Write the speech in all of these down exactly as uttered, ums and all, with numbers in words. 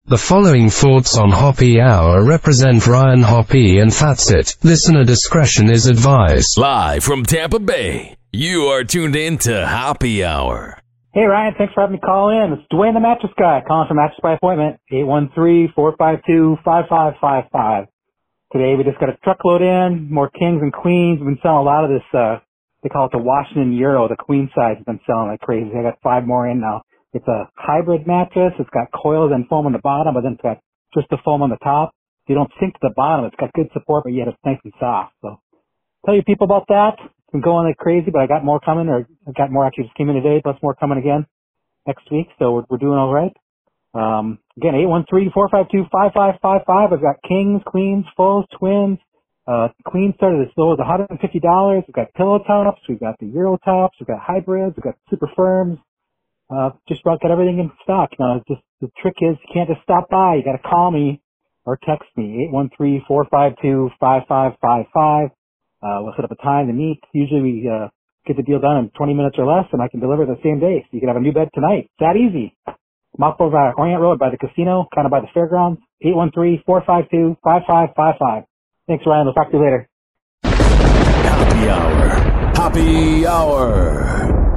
The following thoughts on Hoppy Hour represent Ryan Hoppy, and that's it. Listener discretion is advised. Live from Tampa Bay, you are tuned in to Hoppy Hour. Hey Ryan, thanks for having me call in. It's Dwayne the Mattress Guy, calling from Mattress by Appointment, eight one three, four five two, five five five five. Today we just got a truckload in, more kings and queens. We've been selling a lot of this, uh, they call it the Washington Euro, the queen size has been selling like crazy. I got five more in now. It's a hybrid mattress. It's got coils and foam on the bottom, but then it's got just the foam on the top. You don't sink to the bottom. It's got good support, but yet it's nice and soft. So tell your people about that. It's been going like crazy, but I got more coming, or I got more actually just came in today, plus more coming again next week. So we're, we're doing all right. Um, again, eight one three, four five two, five five five five. I've got kings, queens, fulls, twins. Uh, queens started as low as one hundred fifty dollars. We've got pillow tops. We've got the Euro tops. We've got hybrids. We've got super firms. Uh, just about got everything in stock. You know, just the trick is you can't just stop by. You got to call me or text me, eight one three, four five two, five five five five. Uh, we'll set up a time to meet. Usually we, uh, get the deal done in twenty minutes or less, and I can deliver the same day. So you can have a new bed tonight. It's that easy. I'm off over at Orient Road by the casino, kind of by the fairgrounds, eight one three, four five two, five five five five. Thanks, Ryan. We'll talk to you later. Hoppy Hour. Hoppy Hour.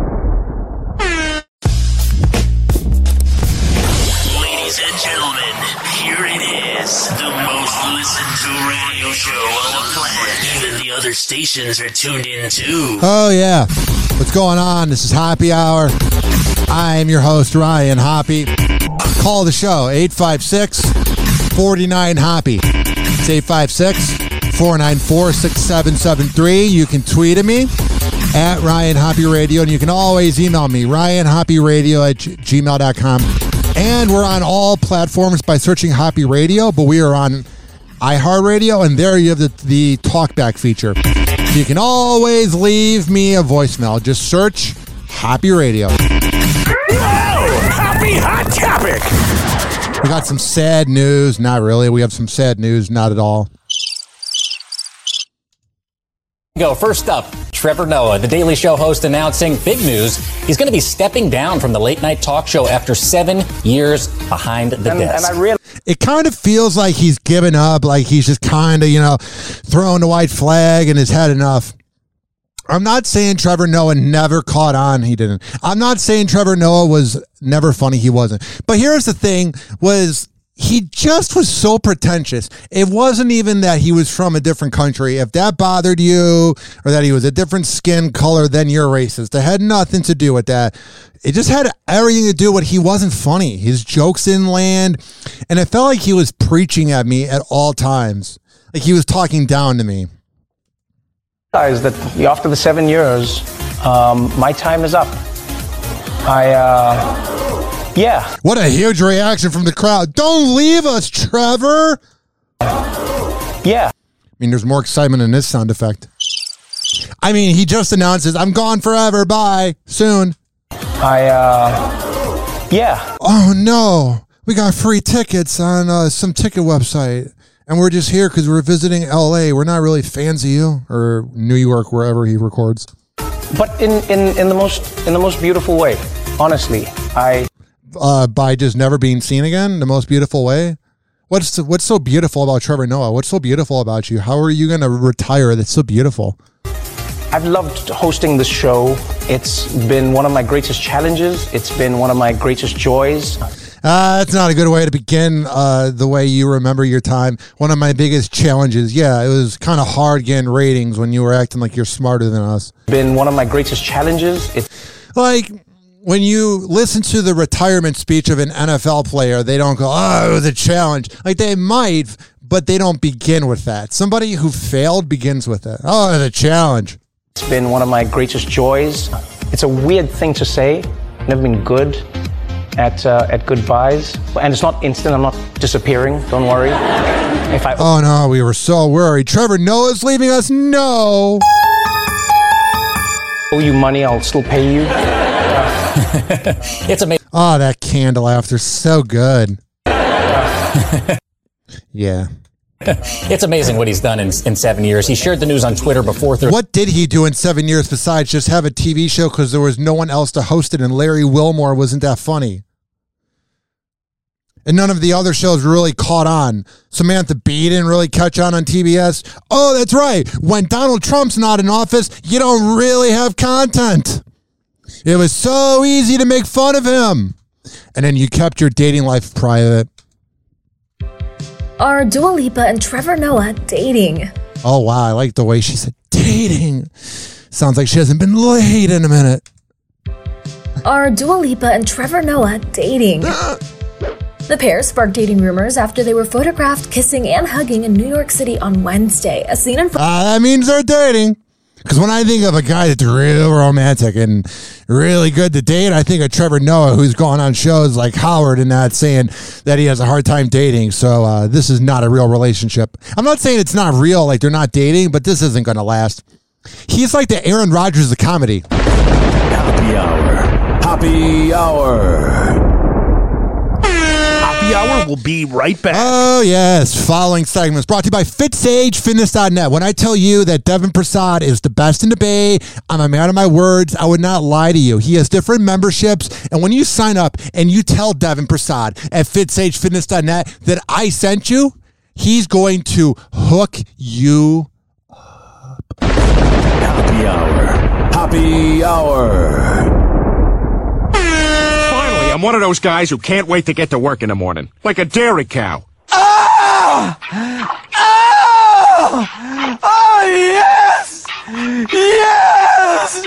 Ladies and gentlemen, here it is, the most listened to radio show on the planet. Even the other stations are tuned in too. Oh yeah, what's going on? This is Hoppy Hour. I am your host, Ryan Hoppy. Call the show, eight five six, four nine, Hoppy. It's eight five six, four nine four, six seven seven three. You can tweet at me at Ryan Hoppy Radio, and you can always email me, ryan hoppy radio at gmail dot com. And we're on all platforms by searching Hoppy Radio, but we are on iHeartRadio, and there you have the, the talkback feature. So you can always leave me a voicemail. Just search Hoppy Radio. Whoa! Hoppy Hot Topic! We got some sad news. Not really. We have some sad news. Not at all. Go first up, Trevor Noah, the Daily Show host, announcing big news. He's going to be stepping down from the late night talk show after seven years behind the and, desk. And I really It kind of feels like he's given up, like he's just kind of, you know, throwing the white flag and has had enough. I'm not saying Trevor Noah never caught on. He didn't. I'm not saying Trevor Noah was never funny. He wasn't. But here's the thing was he just was so pretentious. It wasn't even that he was from a different country. If that bothered you or that he was a different skin color, then you're racist. It had nothing to do with that. It just had everything to do with he wasn't funny. His jokes didn't land. And it felt like he was preaching at me at all times. Like he was talking down to me. realize that after the seven years, um, my time is up. I, uh, yeah. What a huge reaction from the crowd. Don't leave us, Trevor. Yeah. I mean, there's more excitement in this sound effect. I mean, he just announces, I'm gone forever. Bye. Soon. I, uh, yeah. Oh, no. We got free tickets on uh, some ticket website. And we're just here because we're visiting L A. We're not really fans of you, or New York, wherever he records. But in, in, in the most in the most beautiful way, honestly. I uh, by just never being seen again, the most beautiful way. What's what's so beautiful about Trevor Noah? What's so beautiful about you? How are you going to retire? That's so beautiful. I've loved hosting this show. It's been one of my greatest challenges. It's been one of my greatest joys. Uh, that's not a good way to begin uh, the way you remember your time. One of my biggest challenges. Yeah, it was kind of hard getting ratings when you were acting like you're smarter than us. Been one of my greatest challenges. It's like when you listen to the retirement speech of an N F L player, they don't go, oh, it was a challenge. Like they might, but they don't begin with that. Somebody who failed begins with it. Oh, it was a challenge. It's been one of my greatest joys. It's a weird thing to say. Never been good at uh, at goodbyes, and it's not instant. I'm not disappearing. Don't worry. If I oh no, we were so worried. Trevor Noah's leaving us. No. Owe you money, I'll still pay you. It's amazing. Oh, that candle after so good. Yeah. It's amazing what he's done in, in seven years. He shared the news on Twitter before. Th- what did he do in seven years besides just have a T V show because there was no one else to host it and Larry Wilmore wasn't that funny? and none of the other shows really caught on. Samantha Bee didn't really catch on on T B S. Oh, that's right. When Donald Trump's not in office, you don't really have content. It was so easy to make fun of him. And then you kept your dating life private. Are Dua Lipa and Trevor Noah dating? Oh, wow. I like the way she said dating. Sounds like she hasn't been laid in a minute. Are Dua Lipa and Trevor Noah dating? The pair sparked dating rumors after they were photographed kissing and hugging in New York City on Wednesday. A scene in front. Uh, that means they're dating. Because when I think of a guy that's real romantic and really good to date, I think of Trevor Noah, who's going on shows like Howard and that, saying that he has a hard time dating. So uh, this is not a real relationship. I'm not saying it's not real, like they're not dating, but this isn't going to last. He's like the Aaron Rodgers of comedy. Happy hour. Happy hour. Happy hour will be right back. Oh, yes. Following segments brought to you by FitSage Fitness dot net. When I tell you that Devin Prasad is the best in the Bay, I'm a man of my words. I would not lie to you. He has different memberships. And when you sign up and you tell Devin Prasad at FitSage Fitness dot net that I sent you, he's going to hook you up. Happy hour. Happy hour. I'm one of those guys who can't wait to get to work in the morning. Like a dairy cow. Oh! Oh! Oh, yes! Yes!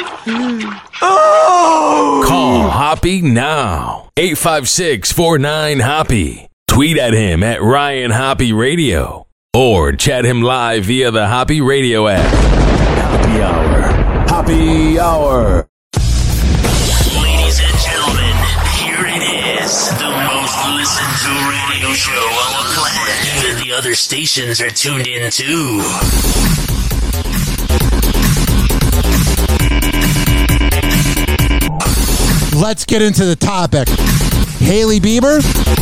Oh! Call Hoppy now. eight five six, four nine, Hoppy. Tweet at him at Ryan Hoppy Radio. Or chat him live via the Hoppy Radio app. Happy hour. Happy hour. Ladies and gentlemen, here it is, the most listened to radio show on the planet. Even the other stations are tuned in too. Let's get into the topic. Hailey Bieber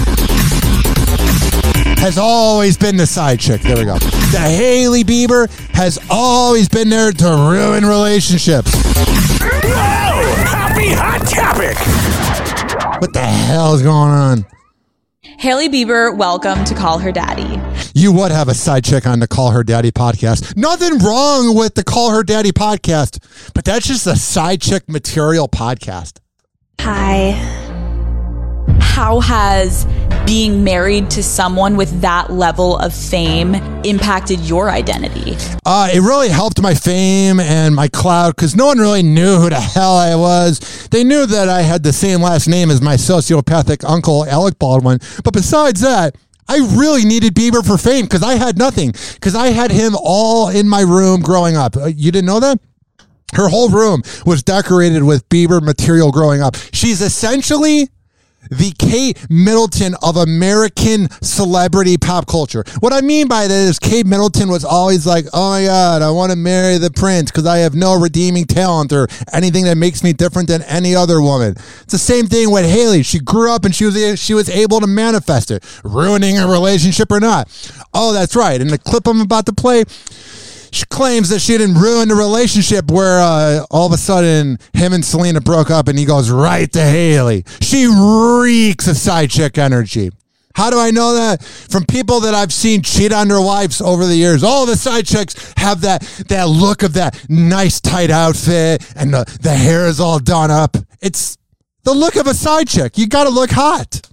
has always been the side chick. There we go. The Hailey Bieber has always been there to ruin relationships. Oh, happy hot topic. What the hell is going on? Hailey Bieber, welcome to Call Her Daddy. You would have a side chick on the Call Her Daddy podcast. Nothing wrong with the Call Her Daddy podcast, but that's just a side chick material podcast. Hi. How has being married to someone with that level of fame impacted your identity? Uh, it really helped my fame and my clout because no one really knew who the hell I was. They knew that I had the same last name as my sociopathic uncle, Alec Baldwin. But besides that, I really needed Bieber for fame because I had nothing. Because I had him all in my room growing up. You didn't know that? Her whole room was decorated with Bieber material growing up. She's essentially the Kate Middleton of American celebrity pop culture. What I mean by that is Kate Middleton was always like, oh my God, I want to marry the prince because I have no redeeming talent or anything that makes me different than any other woman. It's the same thing with Hailey. She grew up and she was she was able to manifest it, ruining a relationship or not. Oh, that's right. In the clip I'm about to play, she claims that she didn't ruin the relationship where uh, all of a sudden him and Selena broke up and he goes right to Hailey. She reeks of side chick energy. How do I know that? From people that I've seen cheat on their wives over the years. All the side chicks have that that look of that nice tight outfit and the, the hair is all done up. It's the look of a side chick. You got to look hot.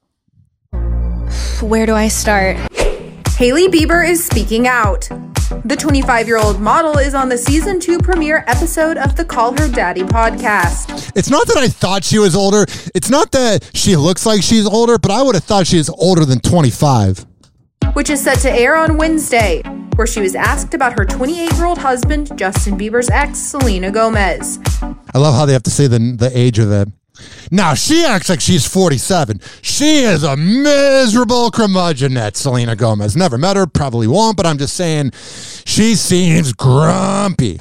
Where do I start? Hailey Bieber is speaking out. The twenty-five-year-old model is on the season two premiere episode of the Call Her Daddy podcast. It's not that I thought she was older. It's not that she looks like she's older, but I would have thought she was older than twenty-five. Which is set to air on Wednesday, where she was asked about her twenty-eight-year-old husband, Justin Bieber's ex, Selena Gomez. I love how they have to say the, the age of it. Now, she acts like she's forty-seven. She is a miserable curmudgeon, that Selena Gomez. Never met her, probably won't, but I'm just saying she seems grumpy.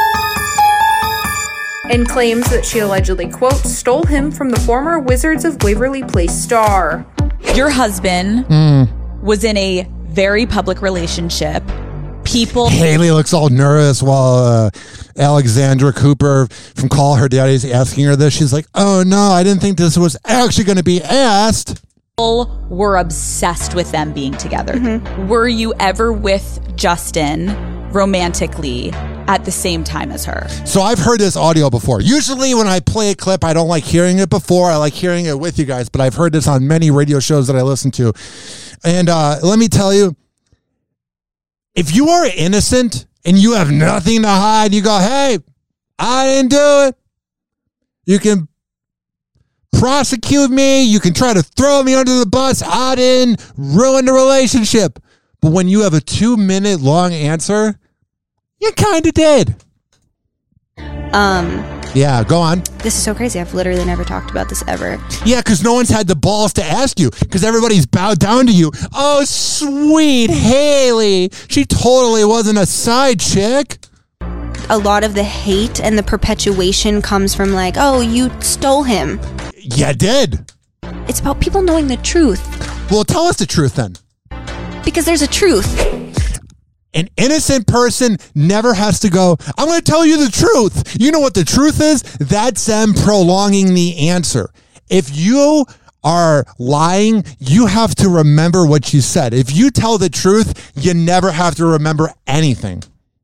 And claims that she allegedly, quote, stole him from the former Wizards of Waverly Place star. Your husband mm. was in a very public relationship. People. Hailey looks all nervous while uh, Alexandra Cooper from Call Her Daddy is asking her this. She's like, oh no, I didn't think this was actually going to be asked. were obsessed with them being together. Mm-hmm. Were you ever with Justin romantically at the same time as her? So I've heard this audio before. Usually when I play a clip, I don't like hearing it before. I like hearing it with you guys, but I've heard this on many radio shows that I listen to. And uh, let me tell you, if you are innocent and you have nothing to hide, you go, hey, I didn't do it. You can prosecute me. You can try to throw me under the bus. I didn't ruin the relationship. But when you have a two minute long answer, you kind of did. Um. Yeah, go on. This is so crazy. I've literally never talked about this ever. Yeah, because no one's had the balls to ask you, because everybody's bowed down to you. Oh, sweet Haley. She totally wasn't a side chick. A lot of the hate and the perpetuation comes from like, oh, you stole him. Yeah, I did. It's about people knowing the truth. Well, tell us the truth then. Because there's a truth. An innocent person never has to go, I'm going to tell you the truth. You know what the truth is? That's them prolonging the answer. If you are lying, you have to remember what you said. If you tell the truth, you never have to remember anything.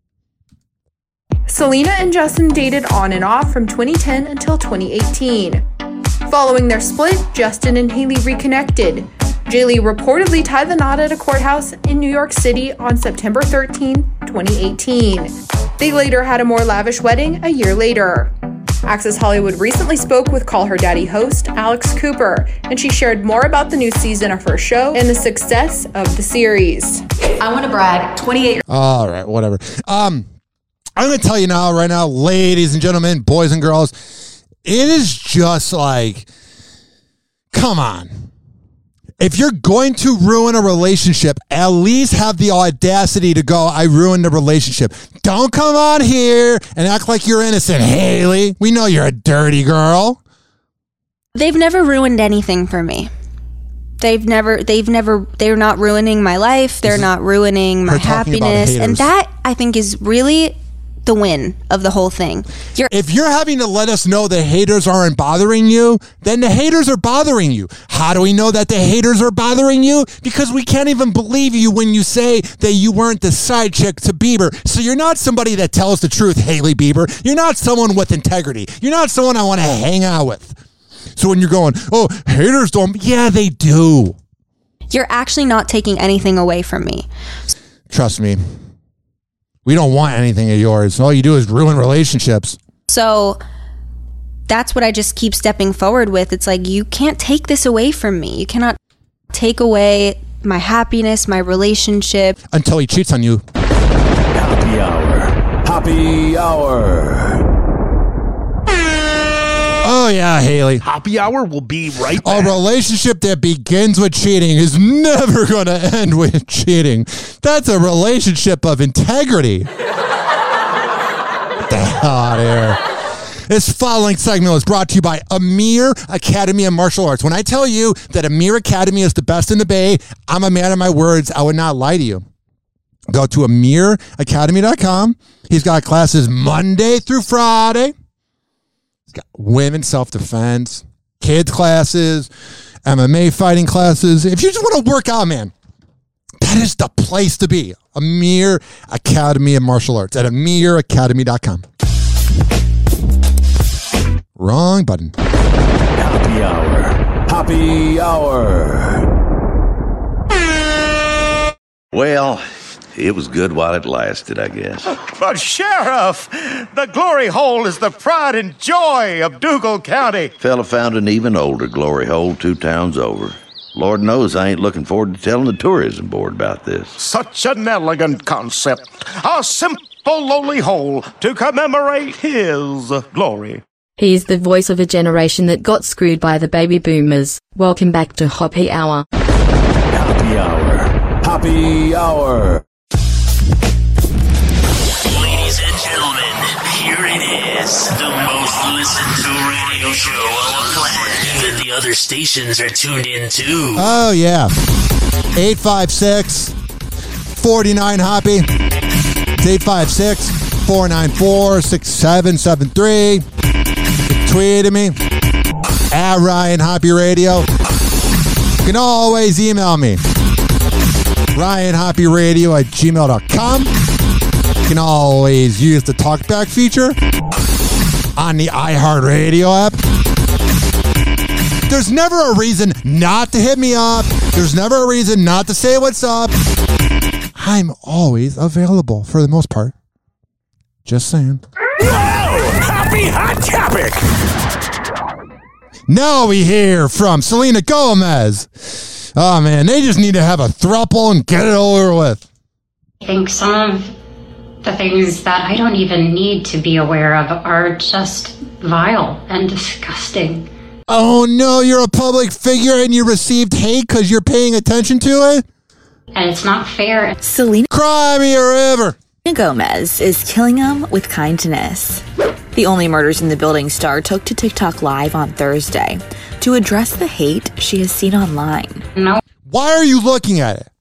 Selena and Justin dated on and off from twenty ten until twenty eighteen. Following their split, Justin and Haley reconnected. Jaylee reportedly tied the knot at a courthouse in New York City on September thirteenth, twenty eighteen. They later had a more lavish wedding a year later. Access Hollywood recently spoke with Call Her Daddy host Alex Cooper, and she shared more about the new season of her show and the success of the series. I want to brag, twenty-eight. All right, whatever. Um, I'm going to tell you now, right now, ladies and gentlemen, boys and girls, it is just like, come on. If you're going to ruin a relationship, at least have the audacity to go, I ruined the relationship. Don't come on here and act like you're innocent, Haley. We know you're a dirty girl. They've never ruined anything for me. They've never, they've never, they're not ruining my life. They're not ruining my happiness. And that, I think, is really the win of the whole thing. You're- if you're having to let us know the haters aren't bothering you, then the haters are bothering you. How do we know that the haters are bothering you? Because we can't even believe you when you say that you weren't the side chick to Bieber. So you're not somebody that tells the truth, Haley Bieber. You're not someone with integrity. You're not someone I want to hang out with. So when you're going, oh, haters don't, yeah, they do. You're actually not taking anything away from me. Trust me. We don't want anything of yours. All you do is ruin relationships. So that's what I just keep stepping forward with. It's like, you can't take this away from me. You cannot take away my happiness, my relationship. Until he cheats on you. Happy hour. Happy hour. Oh, yeah, Haley. Happy hour will be right back. A relationship that begins with cheating is never going to end with cheating. That's a relationship of integrity. Get the hell out of here. This following segment was brought to you by Amir Academy of Martial Arts. When I tell you that Amir Academy is the best in the Bay, I'm a man of my words. I would not lie to you. Go to amir academy dot com. He's got classes Monday through Friday. Got women's self-defense, kids classes, M M A fighting classes. If you just want to work out, man, that is the place to be. Amir Academy of Martial Arts at amir academy dot com. Wrong button. Happy hour. Happy hour. Well, it was good while it lasted, I guess. But Sheriff, the glory hole is the pride and joy of Dougal County. Fella found an even older glory hole two towns over. Lord knows I ain't looking forward to telling the tourism board about this. Such an elegant concept. A simple lowly hole to commemorate his glory. He's the voice of a generation that got screwed by the baby boomers. Welcome back to Happy Hour. Happy hour. Happy hour. Ladies and gentlemen, here it is, the most listened to radio show on the planet. Even the other stations are tuned in too. Oh, yeah. eight five six, four nine, Hoppy. It's eight five six, four nine four, six seven seven three. Tweet at me at Ryan Hoppy Radio. You can always email me. Ryan Hoppy Radio at gmail dot com. You can always use the talkback feature on the iHeartRadio app. There's never a reason not to hit me up. There's never a reason not to say what's up. I'm always available for the most part. Just saying. Happy Hot Topic! Now we hear from Selena Gomez. Oh, man, they just need to have a throuple and get it over with. I think some of the things that I don't even need to be aware of are just vile and disgusting. Oh, no, you're a public figure and you received hate because you're paying attention to it? And it's not fair. Selena Cry me a river. Gomez is killing them with kindness. The Only Murders in the Building star took to TikTok Live on Thursday to address the hate she has seen online. No. Why are you looking at it?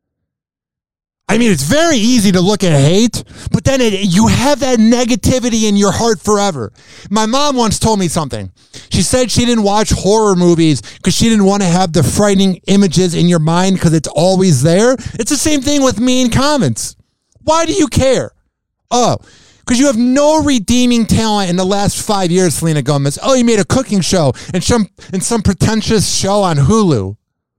I mean, it's very easy to look at hate, but then it, you have that negativity in your heart forever. My mom once told me something. She said she didn't watch horror movies because she didn't want to have the frightening images in your mind because it's always there. It's the same thing with mean comments. Why do you care? Oh, because you have no redeeming talent in the last five years, Selena Gomez. Oh, you made a cooking show and some, and some pretentious show on Hulu.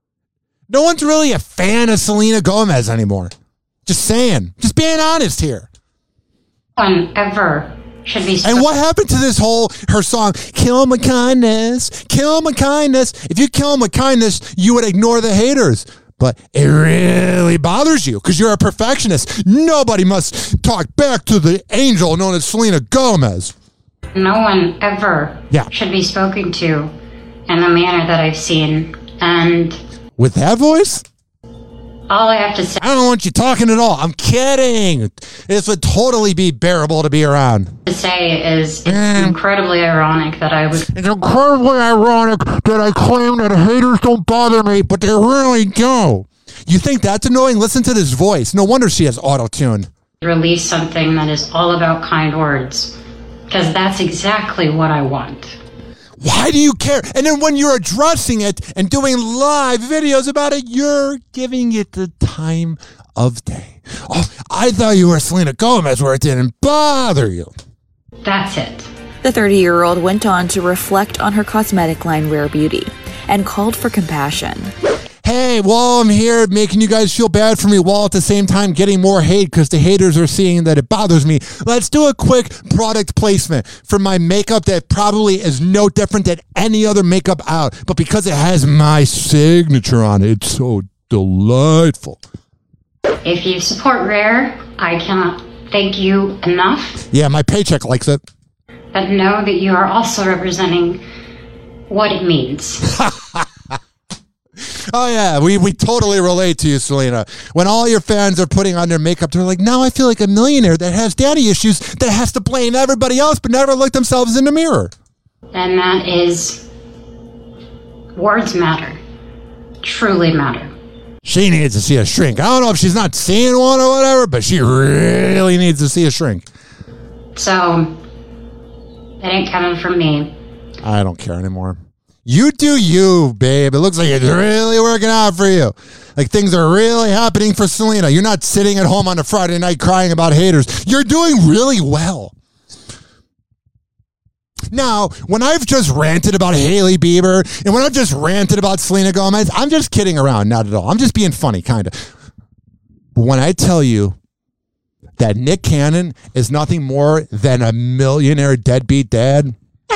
No one's really a fan of Selena Gomez anymore. Just saying. Just being honest here. No one ever should be... And what happened to this whole, her song, Kill 'em with kindness, kill 'em with kindness. If you kill 'em with kindness, you would ignore the haters. But it really bothers you because you're a perfectionist. Nobody must talk back to the angel known as Selena Gomez. No one ever yeah. should be spoken to in the manner that I've seen. And... with that voice? All I have to say... I don't want you talking at all. I'm kidding. This would totally be bearable to be around. To say is it's mm. incredibly ironic that I would... It's incredibly ironic that I claim that haters don't bother me, but they really do. You think that's annoying? Listen to this voice. No wonder she has auto-tune. Release something that is all about kind words. Because that's exactly what I want. Why do you care? And then when you're addressing it and doing live videos about it, you're giving it the time of day. Oh, I thought you were Selena Gomez where it didn't bother you. That's it. The thirty-year-old went on to reflect on her cosmetic line Rare Beauty and called for compassion. Hey, while I'm here making you guys feel bad for me while at the same time getting more hate because the haters are seeing that it bothers me, let's do a quick product placement for my makeup that probably is no different than any other makeup out. But because it has my signature on it, it's so delightful. If you support Rare, I cannot thank you enough. Yeah, my paycheck likes it. But know that you are also representing what it means. Oh, yeah, we, we totally relate to you, Selena. When all your fans are putting on their makeup, they're like, now I feel like a millionaire that has daddy issues that has to blame everybody else but never look themselves in the mirror. And that is, words matter. Truly matter. She needs to see a shrink. I don't know if she's not seeing one or whatever, but she really needs to see a shrink. So, it ain't coming from me. I don't care anymore. You do you, babe. It looks like it's really working out for you. Like things are really happening for Selena. You're not sitting at home on a Friday night crying about haters. You're doing really well. Now, when I've just ranted about Hailey Bieber and when I've just ranted about Selena Gomez, I'm just kidding around. Not at all. I'm just being funny, kind of. But when I tell you that Nick Cannon is nothing more than a millionaire deadbeat dad...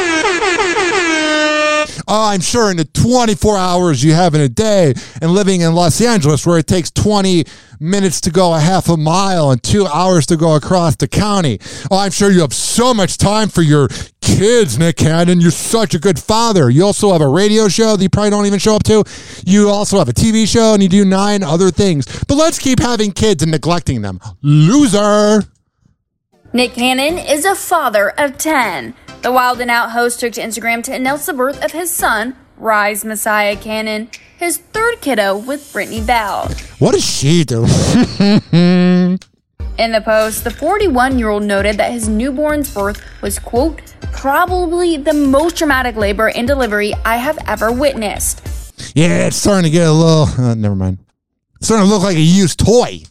Oh, I'm sure in the twenty-four hours you have in a day and living in Los Angeles where it takes twenty minutes to go a half a mile and two hours to go across the county. Oh, I'm sure you have so much time for your kids, Nick Cannon. You're such a good father. You also have a radio show that you probably don't even show up to. You also have a T V show and you do nine other things. But let's keep having kids and neglecting them. Loser! Nick Cannon is a father of ten. The Wild and Out host took to Instagram to announce the birth of his son, Rise Messiah Cannon, his third kiddo with Brittany Bell. What does she do? In the post, the forty-one-year-old noted that his newborn's birth was, quote, probably the most traumatic labor and delivery I have ever witnessed. Yeah, it's starting to get a little, uh, never mind. It's starting to look like a used toy.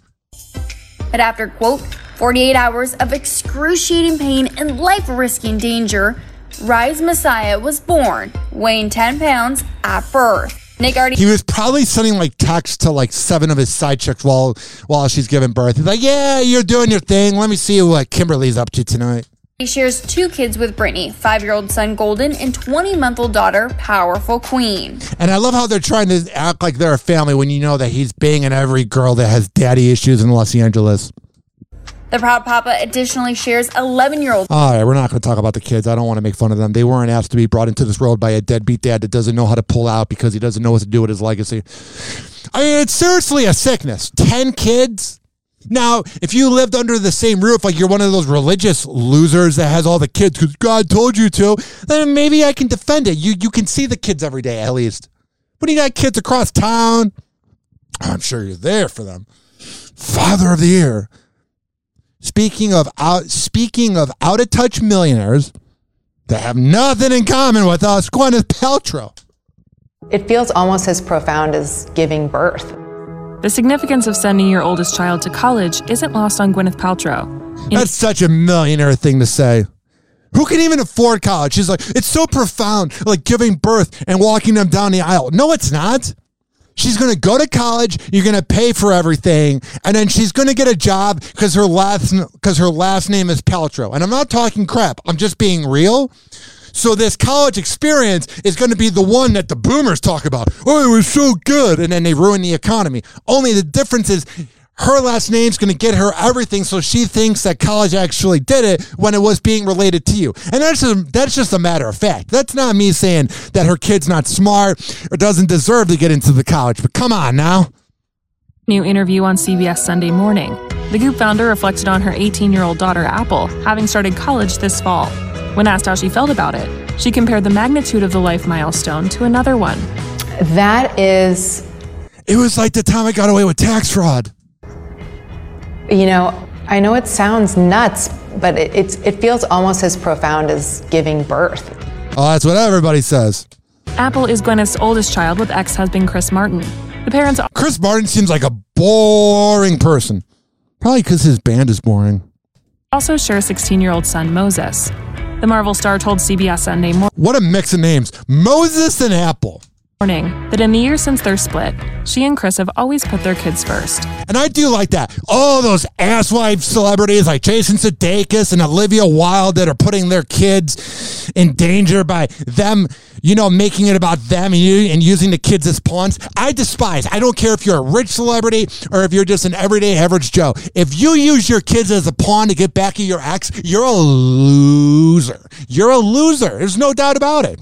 But after, quote, forty-eight hours of excruciating pain and life-risking danger, Rise Messiah was born, weighing ten pounds at birth. Nick already... He was probably sending like texts to like seven of his side chicks while, while she's giving birth. He's like, yeah, you're doing your thing. Let me see what Kimberly's up to tonight. He shares two kids with Brittany, five-year-old son Golden and twenty-month-old daughter Powerful Queen. And I love how they're trying to act like they're a family when you know that he's banging every girl that has daddy issues in Los Angeles. The proud papa additionally shares eleven-year-old... All right, we're not going to talk about the kids. I don't want to make fun of them. They weren't asked to be brought into this world by a deadbeat dad that doesn't know how to pull out because he doesn't know what to do with his legacy. I mean, it's seriously a sickness. Ten kids? Now, if you lived under the same roof, like you're one of those religious losers that has all the kids because God told you to, then maybe I can defend it. You, you can see the kids every day, at least. When you got kids across town, I'm sure you're there for them. Father of the year. Speaking of out, speaking of out of touch millionaires that have nothing in common with us, Gwyneth Paltrow. It feels almost as profound as giving birth. The significance of sending your oldest child to college isn't lost on Gwyneth Paltrow. In- That's such a millionaire thing to say. Who can even afford college? She's like, it's so profound, like giving birth and walking them down the aisle. No, it's not. She's going to go to college, you're going to pay for everything, and then she's going to get a job because her last because her last name is Paltrow. And I'm not talking crap. I'm just being real. So this college experience is going to be the one that the boomers talk about. Oh, it was so good. And then they ruin the economy. Only the difference is her last name's going to get her everything, so she thinks that college actually did it when it was being related to you. And that's just, that's just a matter of fact. That's not me saying that her kid's not smart or doesn't deserve to get into the college. But come on now. New interview on C B S Sunday Morning. The Goop founder reflected on her eighteen-year-old daughter, Apple, having started college this fall. When asked how she felt about it, she compared the magnitude of the life milestone to another one. That is... It was like the time I got away with tax fraud. You know, I know it sounds nuts, but it, it's, it feels almost as profound as giving birth. Oh, that's what everybody says. Apple is Gwyneth's oldest child with ex-husband Chris Martin. The parents... Chris Martin seems like a boring person. Probably because his band is boring. Also share sixteen-year-old son Moses. The Marvel star told C B S Sunday Morning... What a mix of names. Moses and Apple. That in the years since their split, she and Chris have always put their kids first. And I do like that. All those asswife celebrities like Jason Sudeikis and Olivia Wilde that are putting their kids in danger by them, you know, making it about them and, you, and using the kids as pawns. I despise. I don't care if you're a rich celebrity or if you're just an everyday average Joe. If you use your kids as a pawn to get back at your ex, you're a loser. You're a loser. There's no doubt about it.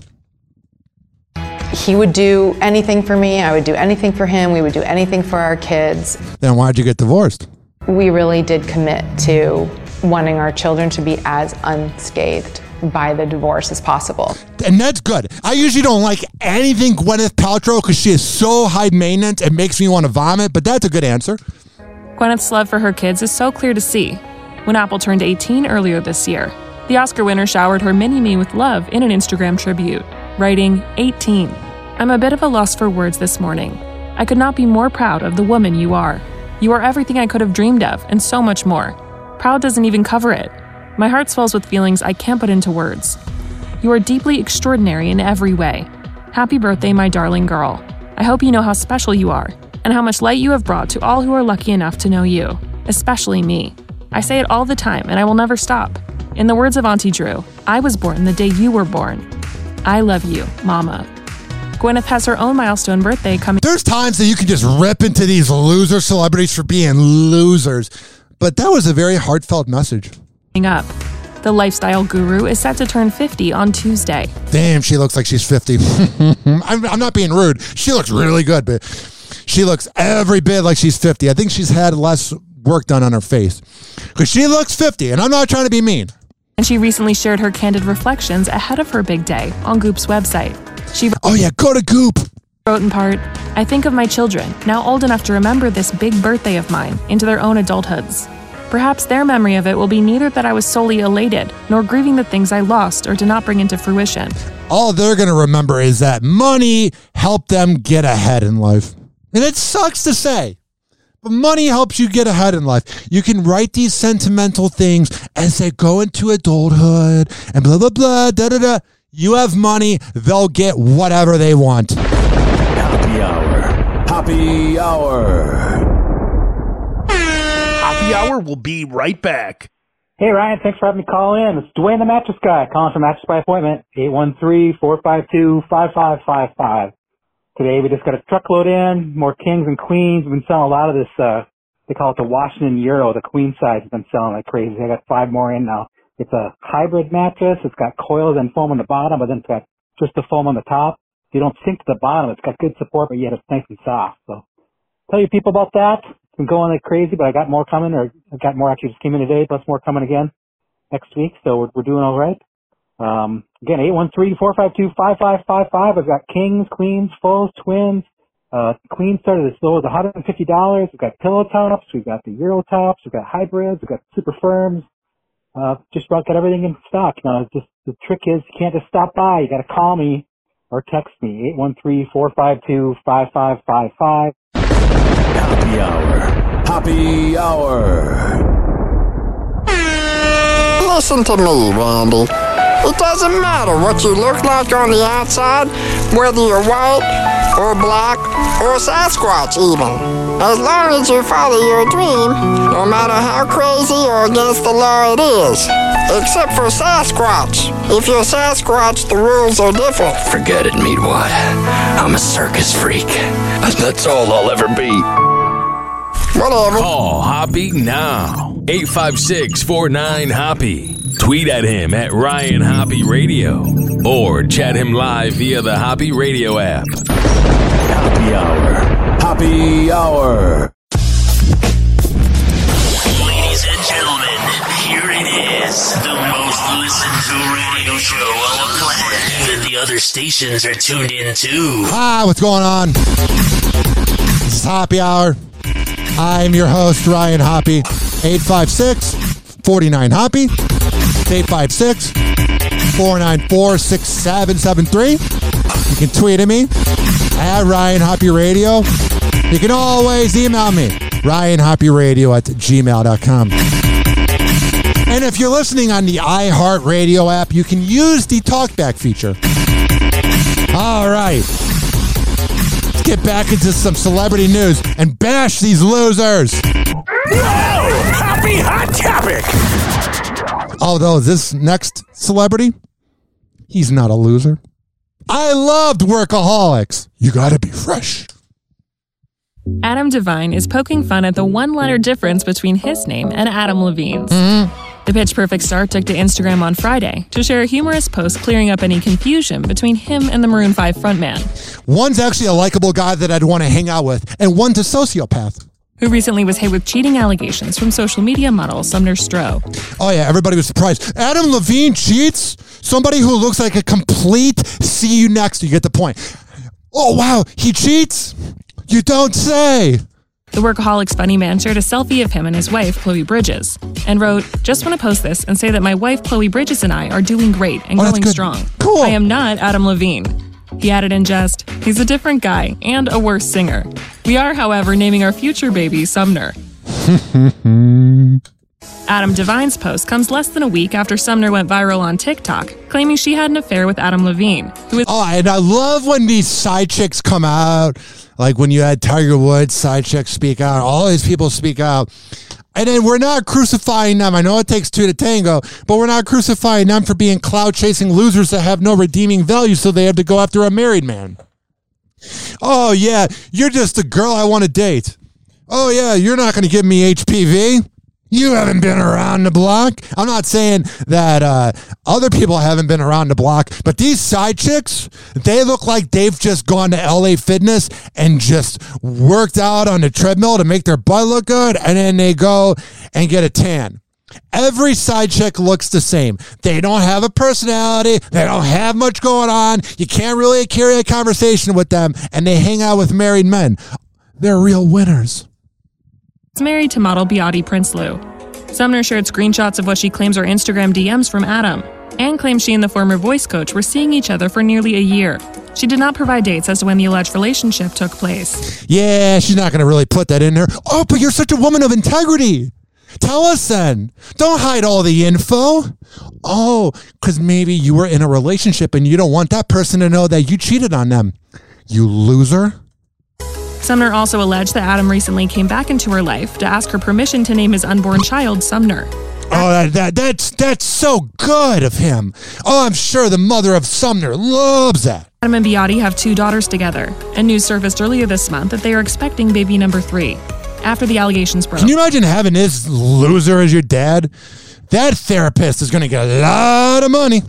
He would do anything for me. I would do anything for him. We would do anything for our kids. Then why'd you get divorced? We really did commit to wanting our children to be as unscathed by the divorce as possible. And that's good. I usually don't like anything Gwyneth Paltrow because she is so high maintenance it makes me want to vomit, but that's a good answer. Gwyneth's love for her kids is so clear to see. When Apple turned eighteen earlier this year, the Oscar winner showered her mini-me with love in an Instagram tribute, writing, eighteen. I'm a bit of a loss for words this morning. I could not be more proud of the woman you are. You are everything I could have dreamed of, and so much more. Proud doesn't even cover it. My heart swells with feelings I can't put into words. You are deeply extraordinary in every way. Happy birthday, my darling girl. I hope you know how special you are, and how much light you have brought to all who are lucky enough to know you, especially me. I say it all the time, and I will never stop. In the words of Auntie Drew, I was born the day you were born. I love you, Mama. Gwyneth has her own milestone birthday coming. There's times that you can just rip into these loser celebrities for being losers, but that was a very heartfelt message. Up. The lifestyle guru is set to turn fifty on Tuesday. Damn, she looks like she's fifty. I'm, I'm not being rude. She looks really good, but she looks every bit like she's fifty. I think she's had less work done on her face because she looks fifty, and I'm not trying to be mean. And she recently shared her candid reflections ahead of her big day on Goop's website. She Oh yeah, go to Goop! Wrote in part, I think of my children, now old enough to remember this big birthday of mine, into their own adulthoods. Perhaps their memory of it will be neither that I was solely elated, nor grieving the things I lost or did not bring into fruition. All they're going to remember is that money helped them get ahead in life. And it sucks to say, but money helps you get ahead in life. You can write these sentimental things as they go into adulthood and blah, blah, blah, da, da, da. You have money, they'll get whatever they want. Happy hour. Happy hour. Happy hour will be right back. Hey, Ryan, thanks for having me call in. It's Dwayne the Mattress Guy calling from Mattress by Appointment, eight one three, four five two, five five five five. Today we just got a truckload in, more kings and queens. We've been selling a lot of this, uh, they call it the Washington Euro, the queen size has been selling like crazy. I got five more in now. It's a hybrid mattress. It's got coils and foam on the bottom, but then it's got just the foam on the top. So you don't sink to the bottom. It's got good support, but yet it's nice and soft. So tell your people about that. It's been going like crazy, but I got more coming, or I got more actually just came in today, plus more coming again next week. So we're, we're doing all right. Um, again, eight one three, four five two, five five five five. I've got kings, queens, fulls, twins. Uh, queens started as low as one hundred fifty dollars. We've got pillow tops. We've got the Euro tops. We've got hybrids. We've got super firms. Uh, just about got everything in stock. Now, just the trick is you can't just stop by. You got to call me or text me, eight one three, four five two, five five five five. Happy hour. Happy hour. Listen to me, Randy. It doesn't matter what you look like on the outside, whether you're white or black or Sasquatch even. As long as you follow your dream, no matter how crazy or against the law it is. Except for Sasquatch. If you're Sasquatch, the rules are different. Forget it, Meatwad. I'm a circus freak. And that's all I'll ever be. Whatever. Call Hoppy now. eight five six, four nine, Hoppy. Tweet at him at Ryan Hoppy Radio. Or chat him live via the Hoppy Radio app. Happy hour. Happy hour. Ladies and gentlemen, here it is. The most listened to radio show on the planet. Even the other stations are tuned in too. Hi, what's going on? This is Happy Hour. I'm your host, Ryan Hoppy. eight five six, four nine, Hoppy. eight five six, four nine four, six seven seven three. You can tweet at me at Ryan Hoppy Radio. You can always email me, Ryan Hoppy Radio at gmail dot com. And if you're listening on the iHeartRadio app, you can use the talkback feature. All right. Let's get back into some celebrity news and bash these losers. No! Happy Hot Topic! Although this next celebrity, he's not a loser. I loved Workaholics. You gotta be fresh. Adam Devine is poking fun at the one-letter difference between his name and Adam Levine's. Mm-hmm. The Pitch Perfect star took to Instagram on Friday to share a humorous post clearing up any confusion between him and the Maroon five frontman. One's actually a likable guy that I'd want to hang out with, and one's a sociopath. Who recently was hit with cheating allegations from social media model Sumner Stroh. Oh yeah, everybody was surprised. Adam Levine cheats? Somebody who looks like a complete see you next. You get the point. Oh wow, he cheats? You don't say. The Workaholics funny man shared a selfie of him and his wife, Chloe Bridges, and wrote, "Just want to post this and say that my wife, Chloe Bridges, and I are doing great and oh, going strong. Cool. I am not Adam Levine." He added in jest, "He's a different guy and a worse singer. We are, however, naming our future baby Sumner." Adam Devine's post comes less than a week after Sumner went viral on TikTok, claiming she had an affair with Adam Levine, who is- Oh, and I love when these side chicks come out, like when you had Tiger Woods, side chicks speak out, all these people speak out. And then we're not crucifying them. I know it takes two to tango, but we're not crucifying them for being cloud-chasing losers that have no redeeming value, so they have to go after a married man. Oh, yeah, you're just a girl I want to date. Oh, yeah, you're not going to give me H P V. You haven't been around the block. I'm not saying that uh, other people haven't been around the block, but these side chicks, they look like they've just gone to L A Fitness and just worked out on the treadmill to make their butt look good, and then they go and get a tan. Every side chick looks the same. They don't have a personality. They don't have much going on. You can't really carry a conversation with them, and they hang out with married men. They're real winners. married to model Beate Prinsloo. Sumner shared screenshots of what she claims are Instagram D Ms from Adam, and claims she and the former voice coach were seeing each other for nearly a year. She did not provide dates as to when the alleged relationship took place. Yeah, she's not going to really put that in there. Oh, but you're such a woman of integrity. Tell us then. Don't hide all the info. Oh, because maybe you were in a relationship and you don't want that person to know that you cheated on them. You loser. Sumner also alleged that Adam recently came back into her life to ask her permission to name his unborn child Sumner. Oh, that, that that's that's so good of him. Oh, I'm sure the mother of Sumner loves that. Adam and Beate have two daughters together, and news surfaced earlier this month that they are expecting baby number three. After the allegations broke. Can you imagine having this loser as your dad? That therapist is going to get a lot of money.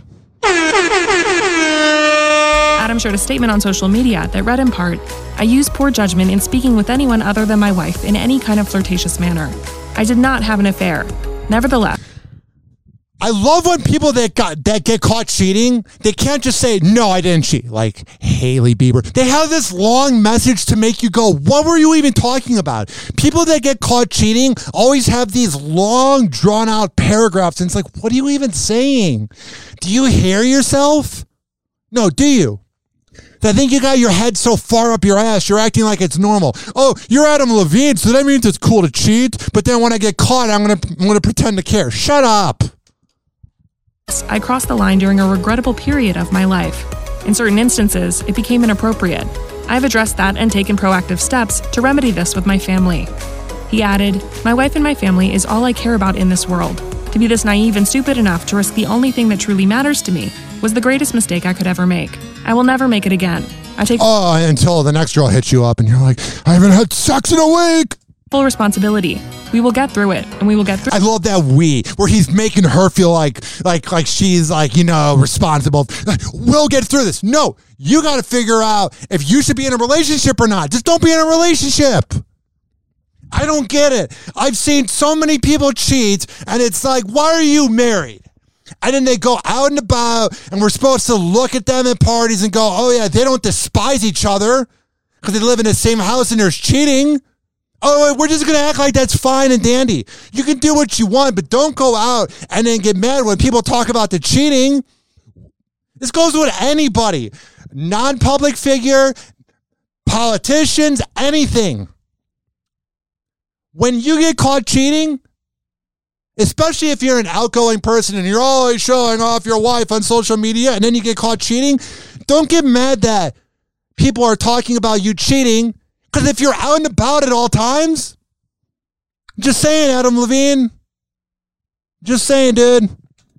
Adam shared a statement on social media that read in part, "I use poor judgment in speaking with anyone other than my wife in any kind of flirtatious manner. I did not have an affair. Nevertheless." I love when people that got that get caught cheating, they can't just say, no, I didn't cheat, like Hailey Bieber. They have this long message to make you go, what were you even talking about? People that get caught cheating always have these long, drawn-out paragraphs, and it's like, what are you even saying? Do you hear yourself? No, do you? I think you got your head so far up your ass, you're acting like it's normal. Oh, you're Adam Levine, so that means it's cool to cheat, but then when I get caught, I'm gonna I'm gonna pretend to care. Shut up. I crossed the line during a regrettable period of my life. In certain instances, it became inappropriate. I've addressed that and taken proactive steps to remedy this with my family. He added, "My wife and my family is all I care about in this world. To be this naive and stupid enough to risk the only thing that truly matters to me was the greatest mistake I could ever make. I will never make it again. I take oh until the next girl hits you up and you're like, I haven't had sex in a week. Full responsibility. We will get through it, and we will get through." I love that we, where he's making her feel like, like, like she's like, you know, responsible. Like, we'll get through this. No, you got to figure out if you should be in a relationship or not. Just don't be in a relationship. I don't get it. I've seen so many people cheat, and it's like, why are you married? And then they go out and about, and we're supposed to look at them at parties and go, oh yeah, they don't despise each other because they live in the same house and there's cheating. Oh, we're just going to act like that's fine and dandy. You can do what you want, but don't go out and then get mad when people talk about the cheating. This goes with anybody. Non-public figure, politicians, anything. When you get caught cheating, especially if you're an outgoing person and you're always showing off your wife on social media and then you get caught cheating, don't get mad that people are talking about you cheating. Because if you're out and about at all times, just saying, Adam Levine, just saying, dude.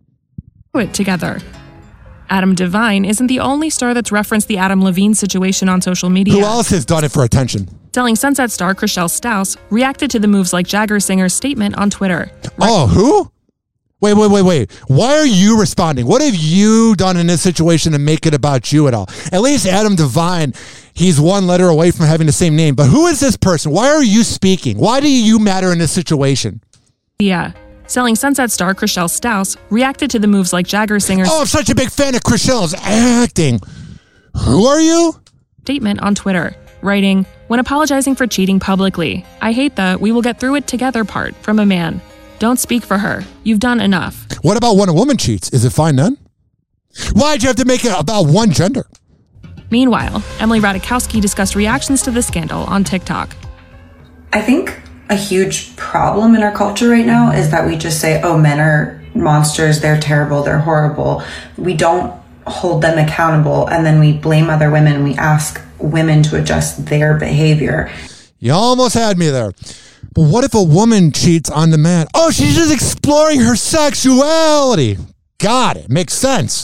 It together. Adam Devine isn't the only star that's referenced the Adam Levine situation on social media. Who else has done it for attention? Selling Sunset star Chriselle Staus reacted to the Moves Like Jagger singer's statement on Twitter. Oh, who? Wait, wait, wait, wait. Why are you responding? What have you done in this situation to make it about you at all? At least Adam Devine, he's one letter away from having the same name. But who is this person? Why are you speaking? Why do you matter in this situation? Yeah. Selling Sunset star Chriselle Staus reacted to the Moves Like Jagger singer's... Oh, I'm such a big fan of Chriselle's acting. Who are you? Statement on Twitter, writing, "When apologizing for cheating publicly, I hate the 'we will get through it together' part from a man. Don't speak for her. You've done enough." What about when a woman cheats? Is it fine then? Why'd you have to make it about one gender? Meanwhile, Emily Ratajkowski discussed reactions to the scandal on TikTok. I think a huge problem in our culture right now is that we just say, oh, men are monsters, they're terrible, they're horrible. We don't hold them accountable, and then we blame other women and we ask women to adjust their behavior. You almost had me there. But what if a woman cheats on the man? Oh, she's just exploring her sexuality. Got it. Makes sense.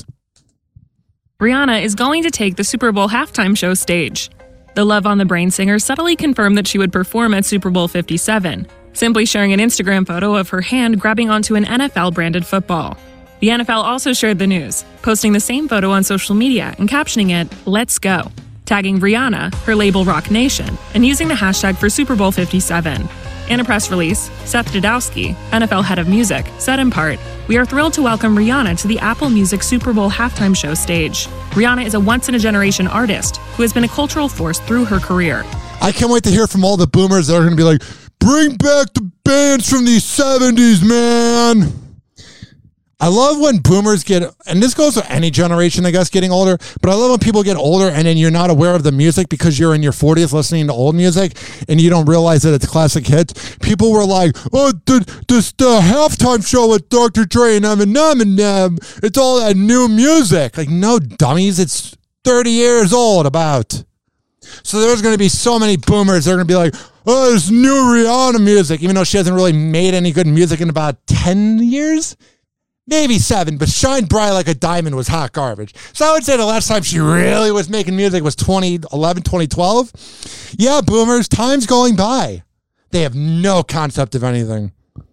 Rihanna is going to take the Super Bowl halftime show stage. The Love on the Brain singer subtly confirmed that she would perform at Super Bowl fifty-seven, simply sharing an Instagram photo of her hand grabbing onto an N F L-branded football. The N F L also shared the news, posting the same photo on social media and captioning it, "Let's go," tagging Rihanna, her label Rock Nation, and using the hashtag for Super Bowl fifty-seven. In a press release, Seth Dudowski, N F L head of music, said in part, "We are thrilled to welcome Rihanna to the Apple Music Super Bowl halftime show stage. Rihanna is a once-in-a-generation artist who has been a cultural force through her career." I can't wait to hear from all the boomers that are going to be like, Bring back the bands from the seventies, man. I love when boomers get, and this goes to any generation, I guess, getting older, but I love when people get older and then you're not aware of the music because you're in your forties listening to old music and you don't realize that it's classic hits. People were like, oh, the, this the halftime show with Doctor Dre and Eminem, and um, it's all that new music. Like, no, dummies, it's thirty years old about. So there's going to be so many boomers, they're going to be like, oh, there's new Rihanna music, even though she hasn't really made any good music in about ten years. Maybe seven, but Shine Bright Like a Diamond was hot garbage. So I would say the last time she really was making music was twenty eleven, twenty twelve. Yeah, boomers, time's going by. They have no concept of anything.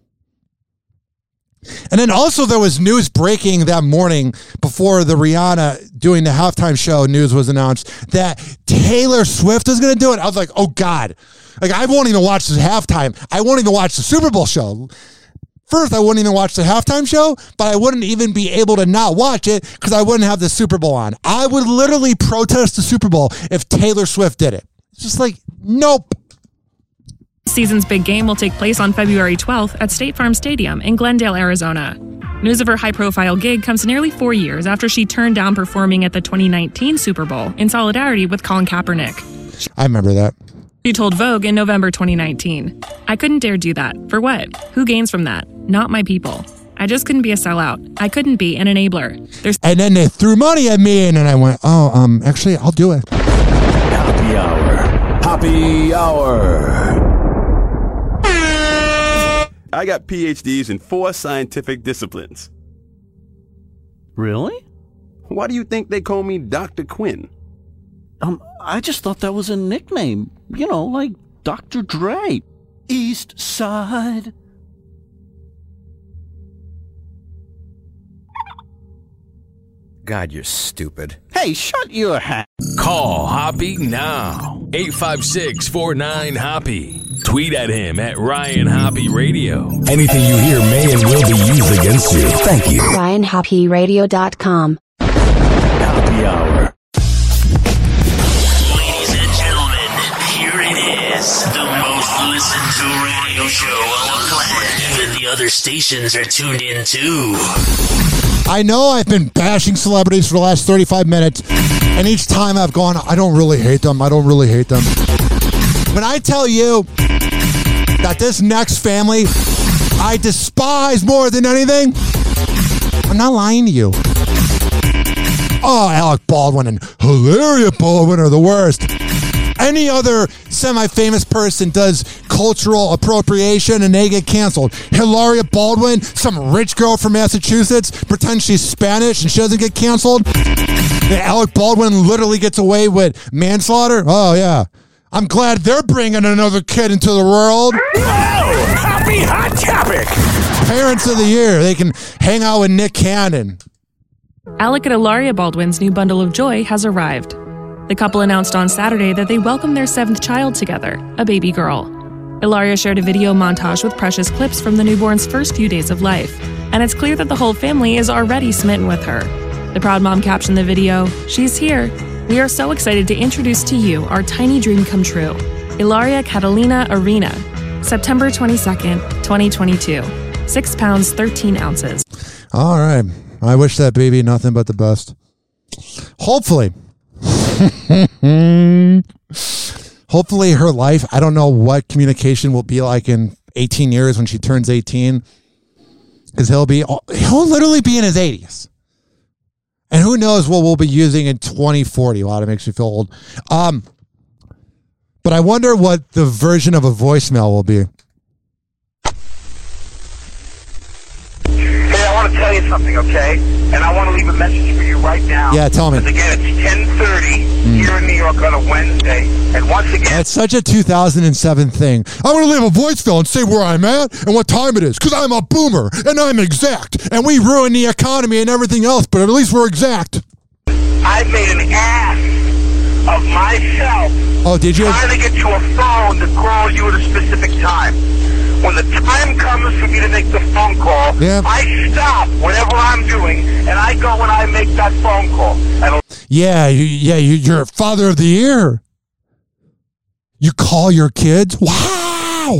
And then also there was news breaking that morning before the Rihanna doing the halftime show news was announced that Taylor Swift is going to do it. I was like, oh God. Like, I won't even watch the halftime. I won't even watch the Super Bowl show. First, I wouldn't even watch the halftime show, but I wouldn't even be able to not watch it because I wouldn't have the Super Bowl on. I would literally protest the Super Bowl if Taylor Swift did it. It's just like, nope. Season's big game will take place on February twelfth at State Farm Stadium in Glendale, Arizona. News of her high-profile gig comes nearly four years after she turned down performing at the twenty nineteen Super Bowl in solidarity with Colin Kaepernick. I remember that. She told Vogue in November twenty nineteen, I couldn't dare do that. For what? Who gains from that? Not my people. I just couldn't be a sellout. I couldn't be an enabler. There's and then they threw money at me, and then I went, oh, um, actually, I'll do it. Happy hour. Happy hour. I got P H Ds in four scientific disciplines. Really? Why do you think they call me Doctor Quinn? Um, I just thought that was a nickname. You know, like Doctor Dre. East Side. God, you're stupid. Hey, shut your hat. Call Hoppy now. eight five six, four nine, Hoppy. Tweet at him at Ryan Hoppy Radio. Anything you hear may and will be used against you. Thank you. Ryan Hoppy Radio dot com. Happy hour. Ladies and gentlemen, here it is. The most listened to radio show on the planet. Even the other stations are tuned in too. I know I've been bashing celebrities for the last thirty-five minutes, and each time I've gone, I don't really hate them. I don't really hate them. When I tell you that this next family I despise more than anything, I'm not lying to you. Oh, Alec Baldwin and Hilaria Baldwin are the worst. Any other semi-famous person does cultural appropriation and they get canceled. Hilaria Baldwin, some rich girl from Massachusetts, pretends she's Spanish and she doesn't get canceled. And Alec Baldwin literally gets away with manslaughter. Oh, yeah. I'm glad they're bringing another kid into the world. Oh, happy hot topic. Parents of the year. They can hang out with Nick Cannon. Alec and Hilaria Baldwin's new bundle of joy has arrived. The couple announced on Saturday that they welcomed their seventh child together, a baby girl. Hilaria shared a video montage with precious clips from the newborn's first few days of life, and it's clear that the whole family is already smitten with her. The proud mom captioned the video, "She's here. We are so excited to introduce to you our tiny dream come true, Hilaria Catalina Arena, September twenty-second, twenty twenty-two, six pounds, thirteen ounces. All right. I wish that baby nothing but the best. Hopefully. Hopefully her life, I don't know what communication will be like in eighteen years when she turns eighteen, because he'll be, he'll literally be in his eighties. And who knows what we'll be using in twenty forty. Wow, that makes me feel old. Um, but I wonder what the version of a voicemail will be. Hey, I want to tell you something, okay? And I want to leave a message for you right now. Yeah, tell me. Because again, it's ten thirty mm. here in New York on a Wednesday. And once again... That's such a two thousand seven thing. I want to leave a voicemail and say where I'm at and what time it is. Because I'm a boomer and I'm exact. And we ruin the economy and everything else, but at least we're exact. I made an ass of myself. Oh, did you? Trying to get to a phone to call you at a specific time. When the time comes for me to make the phone call, yep. I stop whatever I'm doing, and I go and I make that phone call. And yeah, you, yeah, you, you're father of the year. You call your kids? Wow!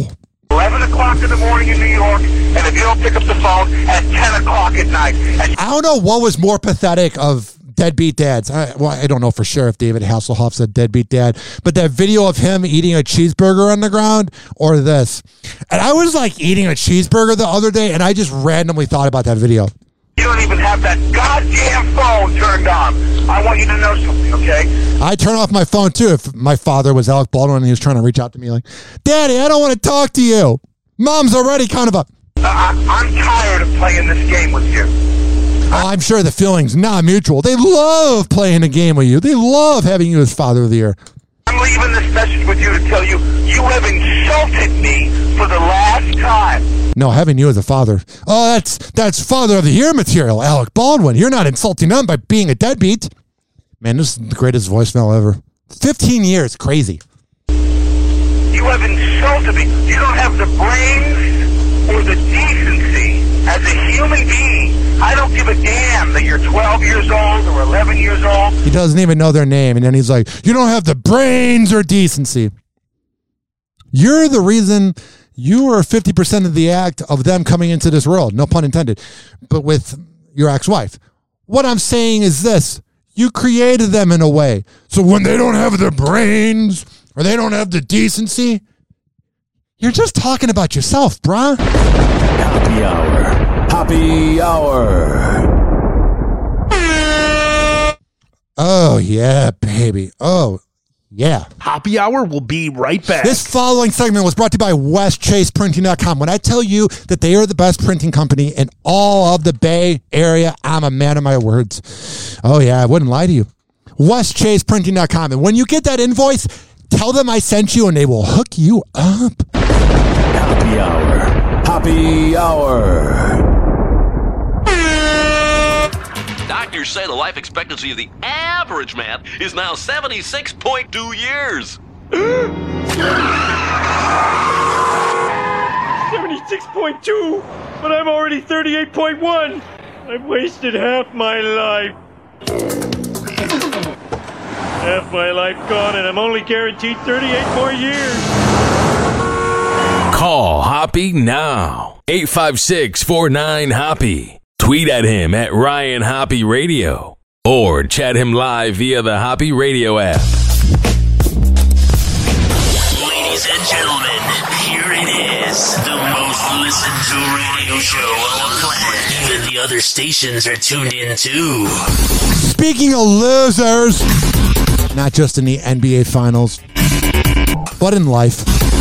eleven o'clock in the morning in New York, and if you don't pick up the phone, at ten o'clock at night. And I don't know what was more pathetic of deadbeat dads. I, well, I don't know for sure if David Hasselhoff's a deadbeat dad, but that video of him eating a cheeseburger on the ground or this. And I was like eating a cheeseburger the other day, and I just randomly thought about that video. You don't even have that goddamn phone turned on. I want you to know something, okay? I turn off my phone too if my father was Alec Baldwin and he was trying to reach out to me like, Daddy, I don't want to talk to you. Mom's already kind of a... Uh, I, I'm tired of playing this game with you. Oh, I'm sure the feeling's not mutual. They love playing a game with you. They love having you as Father of the Year. I'm leaving this message with you to tell you you have insulted me for the last time. No, having you as a father. Oh, that's that's Father of the Year material, Alec Baldwin. You're not insulting them by being a deadbeat. Man, this is the greatest voicemail ever. fifteen years, crazy. You have insulted me. You don't have the brains or the decency as a human being. I don't give a damn that you're twelve years old or eleven years old. He doesn't even know their name, and then he's like, you don't have the brains or decency. You're the reason you are fifty percent of the act of them coming into this world, no pun intended, but with your ex-wife. What I'm saying is this. You created them in a way. So when they don't have the brains or they don't have the decency, you're just talking about yourself, bruh. Happy hour. Happy hour. Oh, yeah, baby. Oh, yeah. Happy hour will be right back. This following segment was brought to you by west chase printing dot com. When I tell you that they are the best printing company in all of the Bay Area, I'm a man of my words. Oh, yeah, I wouldn't lie to you. west chase printing dot com. And when you get that invoice, tell them I sent you and they will hook you up. Happy hour. Happy hour. Doctors say the life expectancy of the average man is now seventy-six point two years. seventy-six point two, but I'm already thirty-eight point one. I've wasted half my life. Half my life gone, and I'm only guaranteed thirty-eight more years. Call Hoppy now. eight five six, four nine, Hoppy. Tweet at him at Ryan Hoppy Radio. Or chat him live via the Hoppy Radio app. Ladies and gentlemen, here it is. The most listened to radio show on the planet. Even the other stations are tuned in too. Speaking of losers, not just in the N B A Finals, but in life.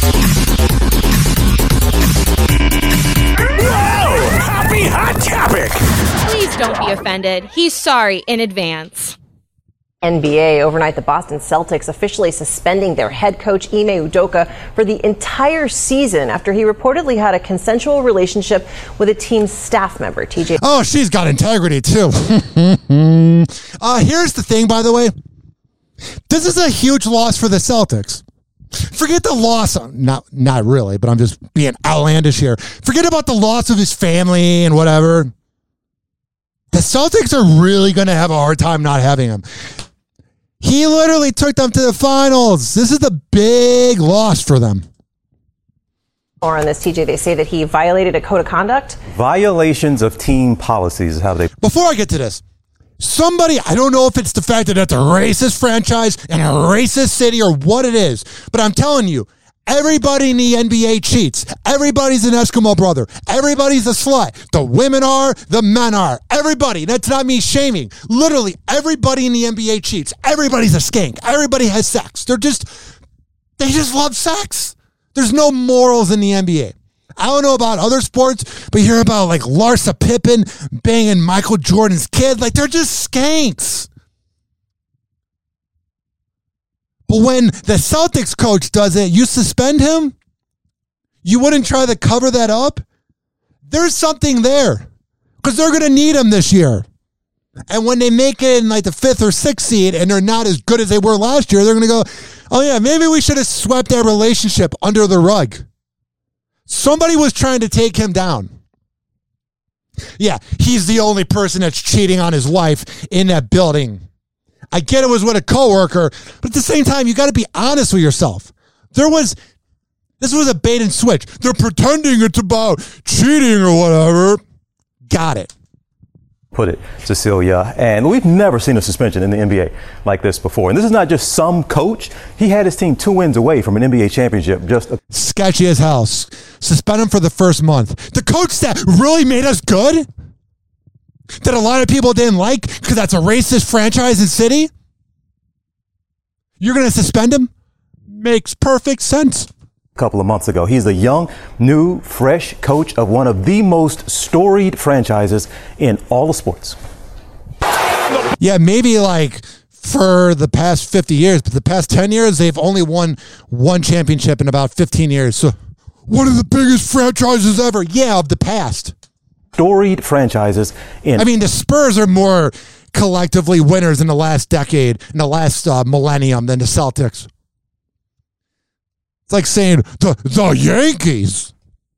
Whoa! Happy hot topic! Please don't be offended. He's sorry in advance. N B A overnight, the Boston Celtics officially suspending their head coach Ime Udoka for the entire season after he reportedly had a consensual relationship with a team's staff member, T J. Oh, she's got integrity too. uh, here's the thing, by the way. This is a huge loss for the Celtics. Forget the loss. Not, not really, but I'm just being outlandish here. Forget about the loss of his family and whatever. The Celtics are really going to have a hard time not having him. He literally took them to the finals. This is the big loss for them. More on this, T J. They say that he violated a code of conduct. Violations of team policies is how they... Before I get to this, somebody, I don't know if it's the fact that it's a racist franchise and a racist city or what it is, but I'm telling you, everybody in the N B A cheats. Everybody's an Eskimo brother. Everybody's a slut. The women are, the men are. Everybody. That's not me shaming. Literally, everybody in the N B A cheats. Everybody's a skank. Everybody has sex. They're just, they just love sex. There's no morals in the N B A. I don't know about other sports, but you hear about like Larsa Pippen banging Michael Jordan's kid. Like, they're just skanks. But when the Celtics coach does it, you suspend him? You wouldn't try to cover that up? There's something there. Because they're going to need him this year. And when they make it in like the fifth or sixth seed and they're not as good as they were last year, they're going to go, oh yeah, maybe we should have swept that relationship under the rug. Somebody was trying to take him down. Yeah, he's the only person that's cheating on his wife in that building. I get it was with a coworker, but at the same time, you got to be honest with yourself. There was, This was a bait and switch. They're pretending it's about cheating or whatever. Got it. Put it, Cecilia. And we've never seen a suspension in the N B A like this before. And this is not just some coach. He had his team two wins away from an N B A championship. Just a- sketchy as hell. Suspend him for the first month. The coach that really made us good? That a lot of people didn't like because that's a racist franchise and city? You're going to suspend him? Makes perfect sense. A couple of months ago. He's the young, new, fresh coach of one of the most storied franchises in all of sports. Yeah, maybe like for the past fifty years, but the past ten years, they've only won one championship in about fifteen years. So one of the biggest franchises ever. Yeah, of the past. Storied franchises in... I mean, the Spurs are more collectively winners in the last decade, in the last uh, millennium than the Celtics. It's like saying the the Yankees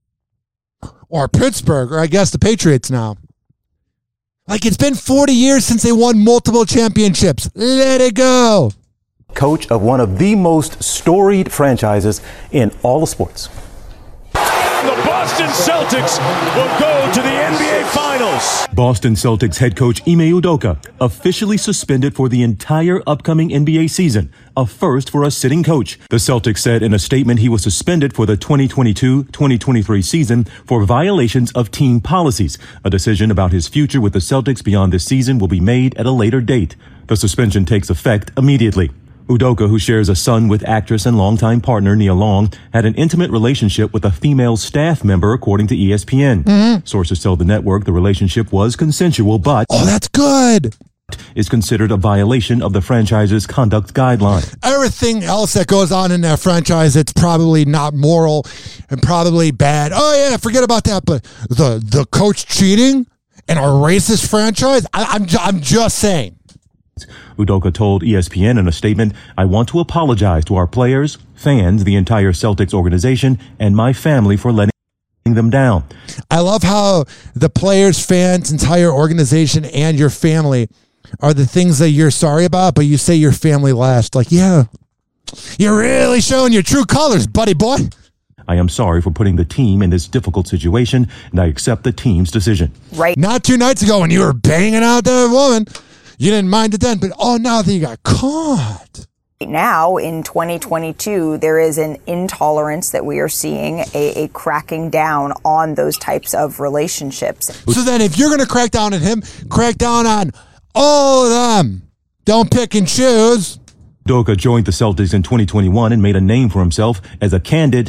or Pittsburgh, or I guess the Patriots now. Like, it's been forty years since they won multiple championships. Let it go. Coach of one of the most storied franchises in all of sports. The Boston Celtics will go to the N B A Finals. Boston Celtics head coach Ime Udoka officially suspended for the entire upcoming N B A season, a first for a sitting coach. The Celtics said in a statement he was suspended for the twenty twenty-two twenty twenty-three season for violations of team policies. A decision about his future with the Celtics beyond this season will be made at a later date. The suspension takes effect immediately. Udoka, who shares a son with actress and longtime partner Nia Long, had an intimate relationship with a female staff member, according to E S P N. Mm-hmm. Sources tell the network the relationship was consensual, but... Oh, that's good! ...is considered a violation of the franchise's conduct guidelines. Everything else that goes on in that franchise, it's probably not moral and probably bad. Oh, yeah, forget about that. But the, the coach cheating in a racist franchise? I, I'm, I'm just saying. Udoka told E S P N in a statement, "I want to apologize to our players, fans, the entire Celtics organization, and my family for letting them down." I love how the players, fans, entire organization, and your family are the things that you're sorry about, but you say your family last. Like, yeah, you're really showing your true colors, buddy boy. "I am sorry for putting the team in this difficult situation, and I accept the team's decision." Right. Not two nights ago when you were banging out that woman. You didn't mind it then, but oh, now that you got caught. Now, in twenty twenty-two, there is an intolerance that we are seeing, a, a cracking down on those types of relationships. So then if you're going to crack down on him, crack down on all of them. Don't pick and choose. Udoka joined the Celtics in twenty twenty-one and made a name for himself as a candid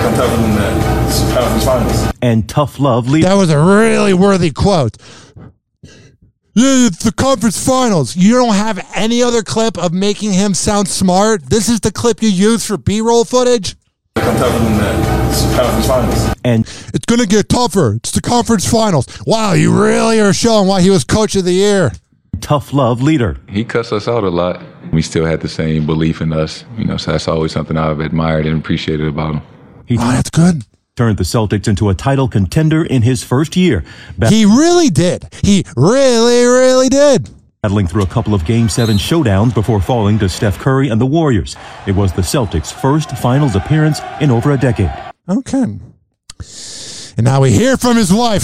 and tough love leader. That was a really worthy quote. Yeah, it's the conference finals. You don't have any other clip of making him sound smart? This is the clip you use for B-roll footage? And it's going to get tougher. It's the conference finals. Wow, you really are showing why he was coach of the year. Tough love leader. He cussed us out a lot. We still had the same belief in us. You know, so that's always something I've admired and appreciated about him. He oh, that's good. Turned the Celtics into a title contender in his first year. Bat- he really did. He really, really did. Battling through a couple of Game seven showdowns before falling to Steph Curry and the Warriors. It was the Celtics' first finals appearance in over a decade. Okay. And now we hear from his wife.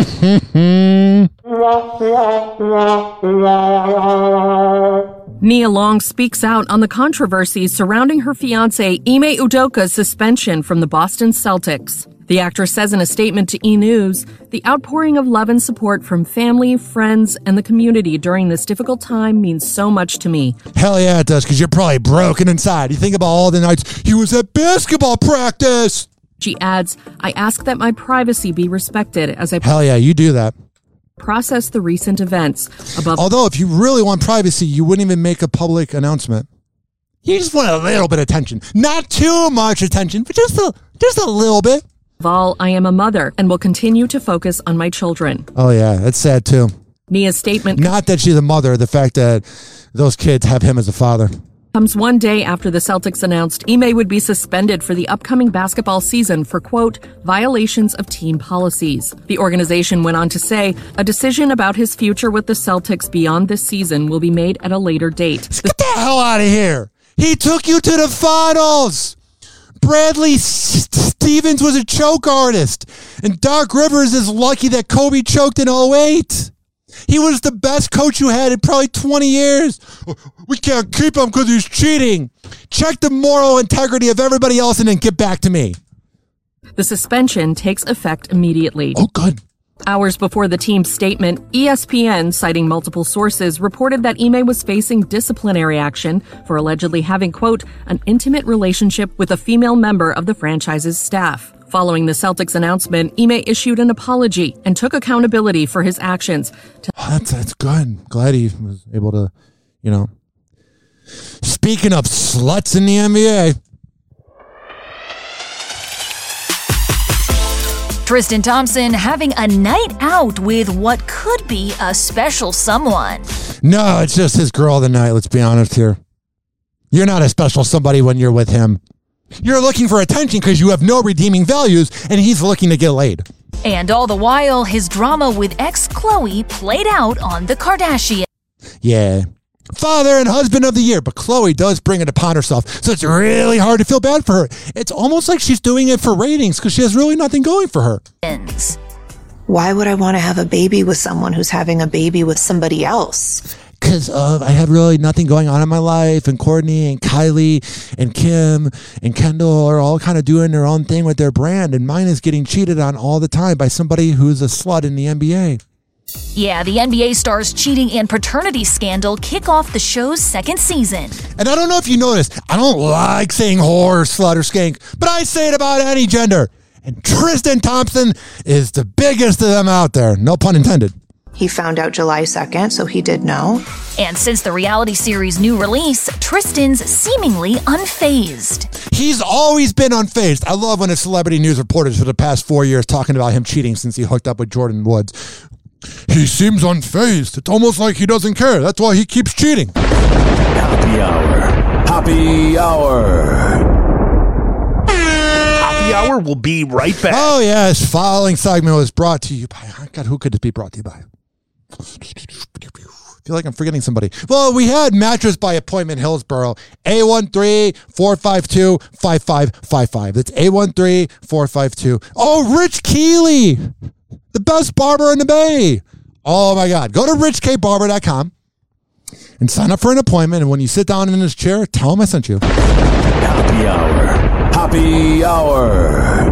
Nia Long speaks out on the controversies surrounding her fiancé Ime Udoka's suspension from the Boston Celtics. The actress says in a statement to E! News, "The outpouring of love and support from family, friends, and the community during this difficult time means so much to me." Hell yeah, it does, because you're probably broken inside. You think about all the nights he was at basketball practice. She adds, "I ask that my privacy be respected as I..." Hell yeah, you do that. Process the recent events. Above. Although, if you really want privacy, you wouldn't even make a public announcement. You just want a little bit of attention. Not too much attention, but just a, just a little bit. Above all, I am a mother and will continue to focus on my children. Oh, yeah, that's sad, too. Nia's statement. Not that she's a mother, the fact that those kids have him as a father. Comes one day after the Celtics announced Ime would be suspended for the upcoming basketball season for, quote, violations of team policies. The organization went on to say a decision about his future with the Celtics beyond this season will be made at a later date. Get the hell out of here. He took you to the finals. Bradley S- Stevens was a choke artist. And Doc Rivers is lucky that Kobe choked in oh eight. He was the best coach you had in probably twenty years. We can't keep him because he's cheating. Check the moral integrity of everybody else and then get back to me. The suspension takes effect immediately. Oh, good. Hours before the team's statement, E S P N, citing multiple sources, reported that Ime was facing disciplinary action for allegedly having, quote, an intimate relationship with a female member of the franchise's staff. Following the Celtics announcement, Ime issued an apology and took accountability for his actions. Oh, that's, that's good. Glad he was able to, you know. Speaking of sluts in the N B A. Tristan Thompson having a night out with what could be a special someone. No, it's just his girl of the night. Let's be honest here. You're not a special somebody when you're with him. You're looking for attention because you have no redeeming values, and he's looking to get laid. And all the while, his drama with ex Khloe played out on the Kardashians. Yeah. Father and husband of the year, but Khloe does bring it upon herself, so it's really hard to feel bad for her. It's almost like she's doing it for ratings because she has really nothing going for her. Why would I want to have a baby with someone who's having a baby with somebody else? Because uh, I have really nothing going on in my life, and Courtney and Kylie and Kim and Kendall are all kind of doing their own thing with their brand, and mine is getting cheated on all the time by somebody who's a slut in the N B A. Yeah, the N B A star's cheating and paternity scandal kick off the show's second season. And I don't know if you noticed, I don't like saying whore, slut, or skank, but I say it about any gender. And Tristan Thompson is the biggest of them out there. No pun intended. He found out July second, so he did know. And since the reality series' new release, Tristan's seemingly unfazed. He's always been unfazed. I love when a celebrity news reporters for the past four years talking about him cheating since he hooked up with Jordan Woods. He seems unfazed. It's almost like he doesn't care. That's why he keeps cheating. Happy hour. Happy hour. Happy hour will be right back. Oh, yes. Following segment was brought to you by... God, who could it be brought to you by? I feel like I'm forgetting somebody. Well, we had Mattress by Appointment Hillsboro. eight one three, four five two, five five five five. That's eight one three, four five two. Oh, Rich Keeley. The best barber in the Bay. Oh, my God. Go to rich k barber dot com and sign up for an appointment. And when you sit down in his chair, tell him I sent you. Happy hour. Happy hour.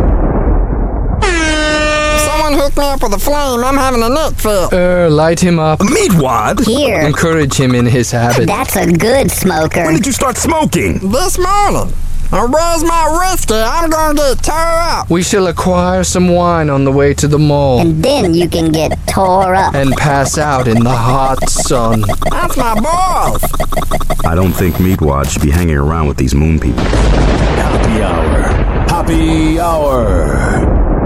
Someone hooked me up with a flame. I'm having a neck fit. Er, light him up. Meat wad? Here. Encourage him in his habit. That's a good smoker. When did you start smoking? This morning. Now, where's my whiskey? I'm going to get tore up. We shall acquire some wine on the way to the mall. And then you can get tore up. And pass out in the hot sun. That's my boss. I don't think Meatwad should be hanging around with these moon people. Happy hour. Happy hour.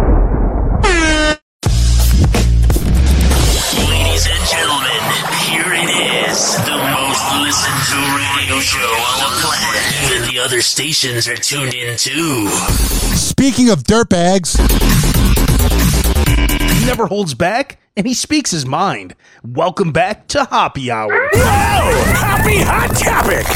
Ladies and gentlemen, here it is. The most listened to radio show on the planet. Even the other stations are tuned in too. Speaking of dirtbags, he never holds back and he speaks his mind. Welcome back to Happy Hour. Wow! Happy Hot Topic!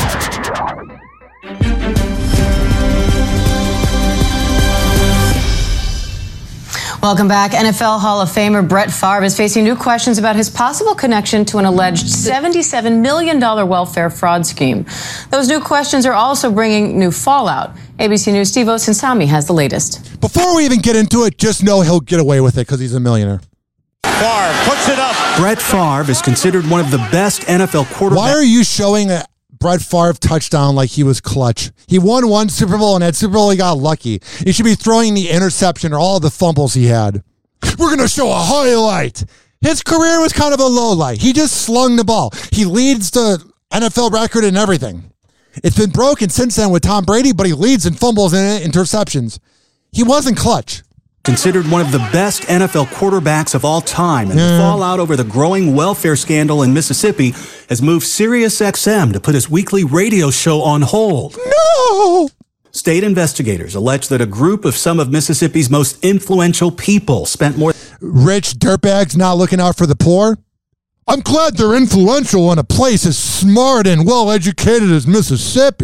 Welcome back. N F L Hall of Famer Brett Favre is facing new questions about his possible connection to an alleged seventy-seven million dollars welfare fraud scheme. Those new questions are also bringing new fallout. A B C News' Steve Osunsami has the latest. Before we even get into it, just know he'll get away with it because he's a millionaire. Favre puts it up. Brett Favre is considered one of the best N F L quarterbacks. Why are you showing a Brett Favre touchdown like he was clutch? He won one Super Bowl, and that Super Bowl he got lucky. He should be throwing the interception or all the fumbles he had. We're going to show a highlight. His career was kind of a low light. He just slung the ball. He leads the N F L record in everything. It's been broken since then with Tom Brady, but he leads in fumbles and interceptions. He wasn't clutch. Considered one of the best N F L quarterbacks of all time, and yeah. the fallout over the growing welfare scandal in Mississippi has moved SiriusXM to put his weekly radio show on hold. No! State investigators allege that a group of some of Mississippi's most influential people spent more... Rich dirtbags not looking out for the poor? I'm glad they're influential in a place as smart and well-educated as Mississippi.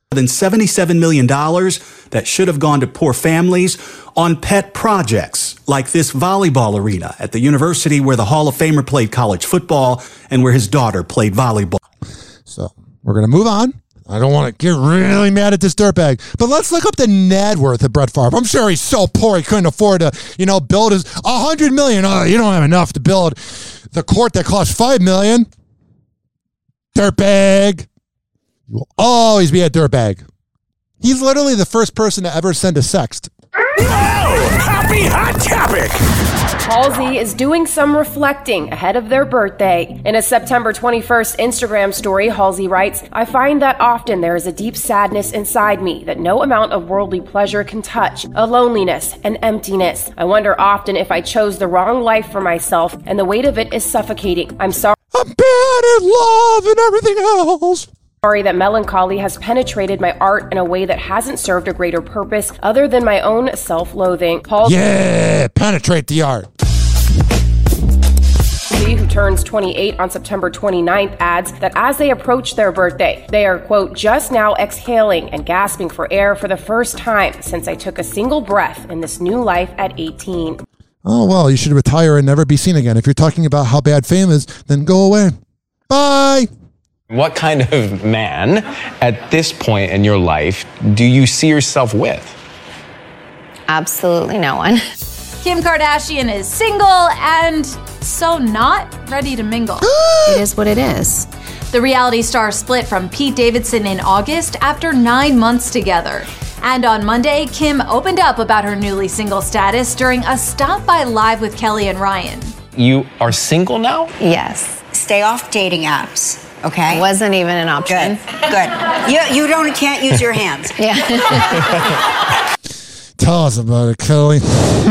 than seventy-seven million dollars that should have gone to poor families on pet projects like this volleyball arena at the university where the Hall of Famer played college football and where his daughter played volleyball. So we're going to move on. I don't want to get really mad at this dirtbag, but let's look up the net worth of Brett Favre. I'm sure he's so poor he couldn't afford to, you know, build his one hundred million dollars. Oh, you don't have enough to build the court that cost five million dollars. Dirtbag. You will always be a dirtbag. He's literally the first person to ever send a sext. Oh, happy hot topic! Halsey is doing some reflecting ahead of their birthday. In a September twenty-first Instagram story, Halsey writes, I find that often there is a deep sadness inside me that no amount of worldly pleasure can touch, a loneliness, an emptiness. I wonder often if I chose the wrong life for myself, and the weight of it is suffocating. I'm sorry. I'm bad at love and everything else. Sorry that melancholy has penetrated my art in a way that hasn't served a greater purpose other than my own self-loathing. Halsey, yeah, penetrate the art. who turns twenty-eight on September twenty-ninth, adds that as they approach their birthday, they are, quote, just now exhaling and gasping for air for the first time since I took a single breath in this new life at eighteen. Oh, well, you should retire and never be seen again. If you're talking about how bad fame is, then go away. Bye. What kind of man at this point in your life do you see yourself with? Absolutely no one. Kim Kardashian is single and so not ready to mingle. It is what it is. The reality star split from Pete Davidson in August after nine months together. And on Monday, Kim opened up about her newly single status during a Stop by Live with Kelly and Ryan. You are single now? Yes. Stay off dating apps. Okay. It wasn't even an option. Good. Good. You, you don't can't use your hands. Yeah. Tell us about it, Kelly.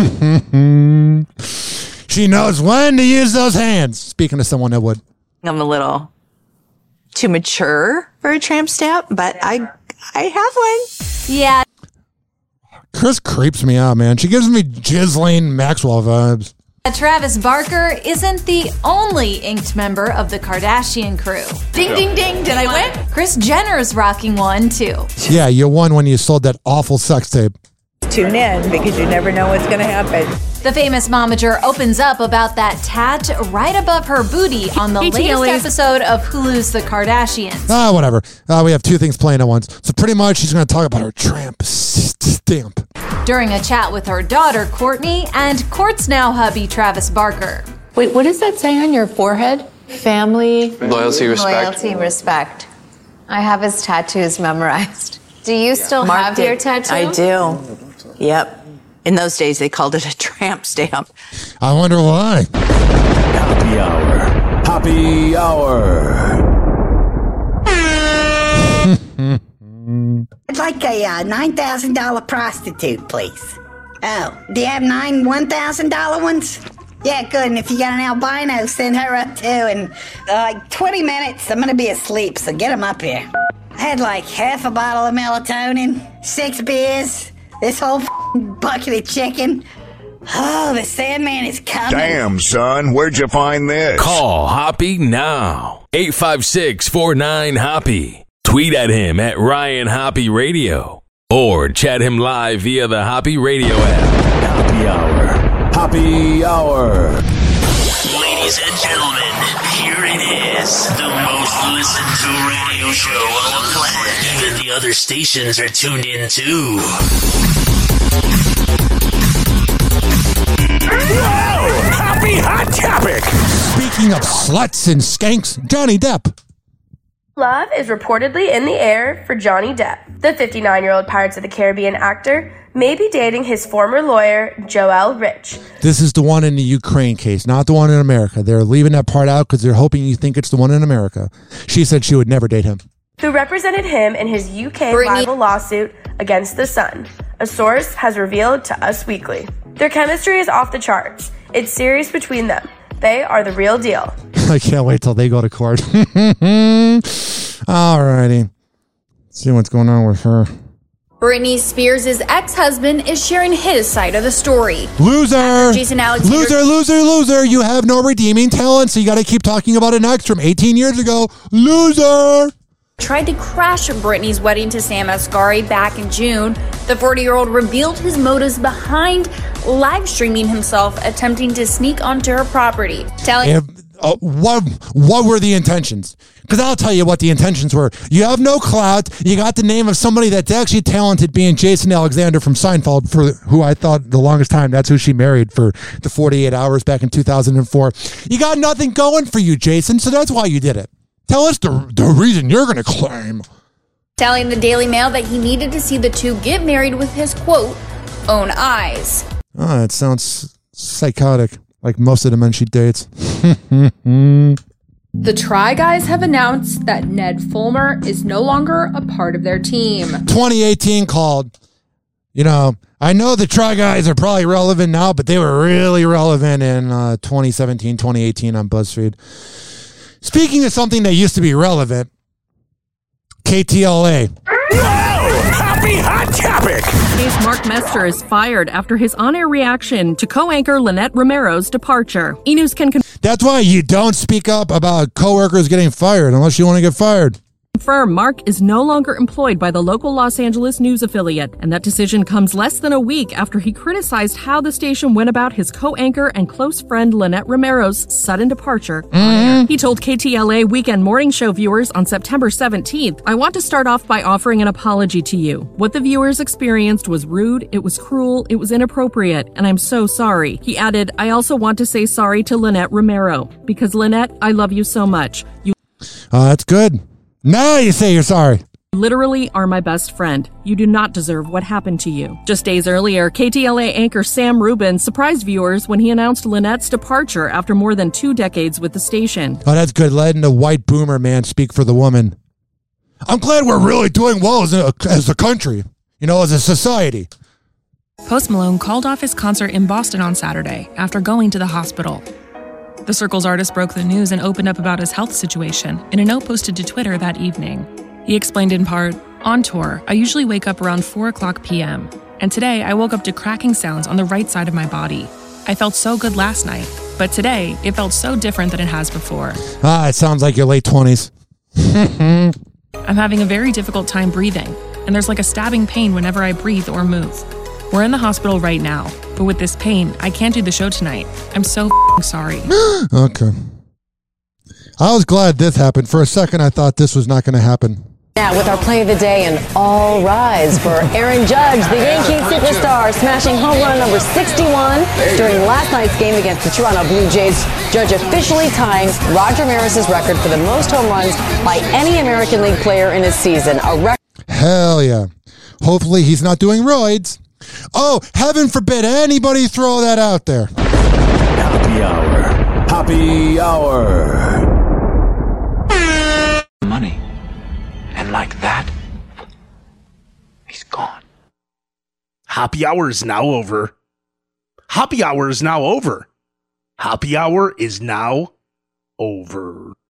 She knows when to use those hands. Speaking of someone that would. I'm a little too mature for a tramp stamp, but I I have one. Yeah. Chris creeps me out, man. She gives me Ghislaine Maxwell vibes. Travis Barker isn't the only inked member of the Kardashian crew. Ding, ding, ding. Did I win? Kris Jenner's rocking one, too. Yeah, you won when you sold that awful sex tape. Tune in because you never know what's going to happen. The famous momager opens up about that tat right above her booty on the latest episode of Hulu's The Kardashians. Ah, whatever. Uh, we have two things playing at once. So pretty much she's going to talk about her tramp stamp. During a chat with her daughter, Courtney, and Court's now hubby, Travis Barker. Wait, what does that say on your forehead? Family. Loyalty, respect. Loyalty, respect. I have his tattoos memorized. Do you still Marked have it. your tattoo? I do. Yep. In those days, they called it a tramp stamp. I wonder why. Happy hour. Happy hour. I'd like a uh, nine thousand dollars prostitute, please. Oh, do you have nine one thousand dollars ones? Yeah, good. And if you got an albino, send her up too. And uh, like twenty minutes, I'm going to be asleep, so get them up here. I had like half a bottle of melatonin, six beers, this whole bucket of chicken. Oh, the Sandman is coming. Damn, son, where'd you find this? Call Hoppy now. eight five six, four nine, Hoppy. Tweet at him at Ryan Hoppy Radio. Or chat him live via the Hoppy Radio app. Happy hour. Happy hour. Ladies and gentlemen, here it is. The most listened to radio show on the planet. Even the other stations are tuned in too. Whoa! Happy hot topic! Speaking of sluts and skanks, Johnny Depp. Love is reportedly in the air for Johnny Depp. The fifty-nine-year-old Pirates of the Caribbean actor may be dating his former lawyer, Joel Rich. This is the one in the Ukraine case, not the one in America. They're leaving that part out because they're hoping you think it's the one in America. She said she would never date him. Who represented him in his U K Brittany. libel lawsuit against The Sun. A source has revealed to Us Weekly. Their chemistry is off the charts. It's serious between them. They are the real deal. I can't wait till they go to court. Alrighty. Let's see what's going on with her. Britney Spears' ex-husband is sharing his side of the story. Loser! Jason Alexander- Loser, loser, loser. You have no redeeming talent, so you got to keep talking about an ex from eighteen years ago. Loser! tried to crash Britney's wedding to Sam Asghari back in June. The forty-year-old revealed his motives behind live streaming himself attempting to sneak onto her property, telling If, uh, what what were the intentions? Because I'll tell you what the intentions were. You have no clout. You got the name of somebody that's actually talented, being Jason Alexander from Seinfeld, for who I thought the longest time that's who she married for the forty-eight hours back in two thousand four. You got nothing going for you, Jason, so that's why you did it. Tell us the, the reason you're going to claim. telling the Daily Mail that he needed to see the two get married with his, quote, own eyes. Oh, it sounds psychotic, like most of the men she dates. The Try Guys have announced that Ned Fulmer is no longer a part of their team. twenty eighteen called. You know, I know the Try Guys are probably relevant now, but they were really relevant in uh, twenty seventeen, twenty eighteen on BuzzFeed. Speaking of something that used to be relevant, K T L A. Happy Hot Topic! Case Mark Mester is fired after his on-air reaction to co-anchor Lynette Romero's departure. E! News can confirm. That's why you don't speak up about coworkers getting fired unless you want to get fired. Confirm Mark is no longer employed by the local Los Angeles news affiliate, and that decision comes less than a week after he criticized how the station went about his co-anchor and close friend Lynette Romero's sudden departure. Mm-hmm. He told K T L A Weekend Morning Show viewers on September seventeenth, "I want to start off by offering an apology to you. What the viewers experienced was rude, it was cruel, it was inappropriate, and I'm so sorry." He added, "I also want to say sorry to Lynette Romero, because Lynette, I love you so much. You Uh, that's good. Now you say you're sorry. literally are my best friend. You do not deserve what happened to you." Just days earlier, K T L A anchor Sam Rubin surprised viewers when he announced Lynette's departure after more than two decades with the station. Oh, that's good. Letting the white boomer man speak for the woman. I'm glad we're really doing well as a, as a country, you know, as a society. Post Malone called off his concert in Boston on Saturday after going to the hospital. The Circle's artist broke the news and opened up about his health situation in a note posted to Twitter that evening. He explained in part, "On tour, I usually wake up around four o'clock p.m., and today I woke up to cracking sounds on the right side of my body. I felt so good last night, but today it felt so different than it has before. Ah, it sounds like your late twenties. I'm having a very difficult time breathing, and there's like a stabbing pain whenever I breathe or move. We're in the hospital right now, but with this pain, I can't do the show tonight. I'm so f***ing sorry." Okay. I was glad this happened. For a second, I thought this was not going to happen. Now, with our play of the day, and all rise for Aaron Judge, the Yankee superstar, smashing home run number sixty-one during last night's game against the Toronto Blue Jays. Judge officially tying Roger Maris's record for the most home runs by any American League player in a season. A record. Hell yeah. Hopefully he's not doing roids. Oh, heaven forbid anybody throw that out there. Happy hour. Happy hour. Money. And like that, he's gone. Happy hour is now over. Happy hour is now over. Happy hour is now over.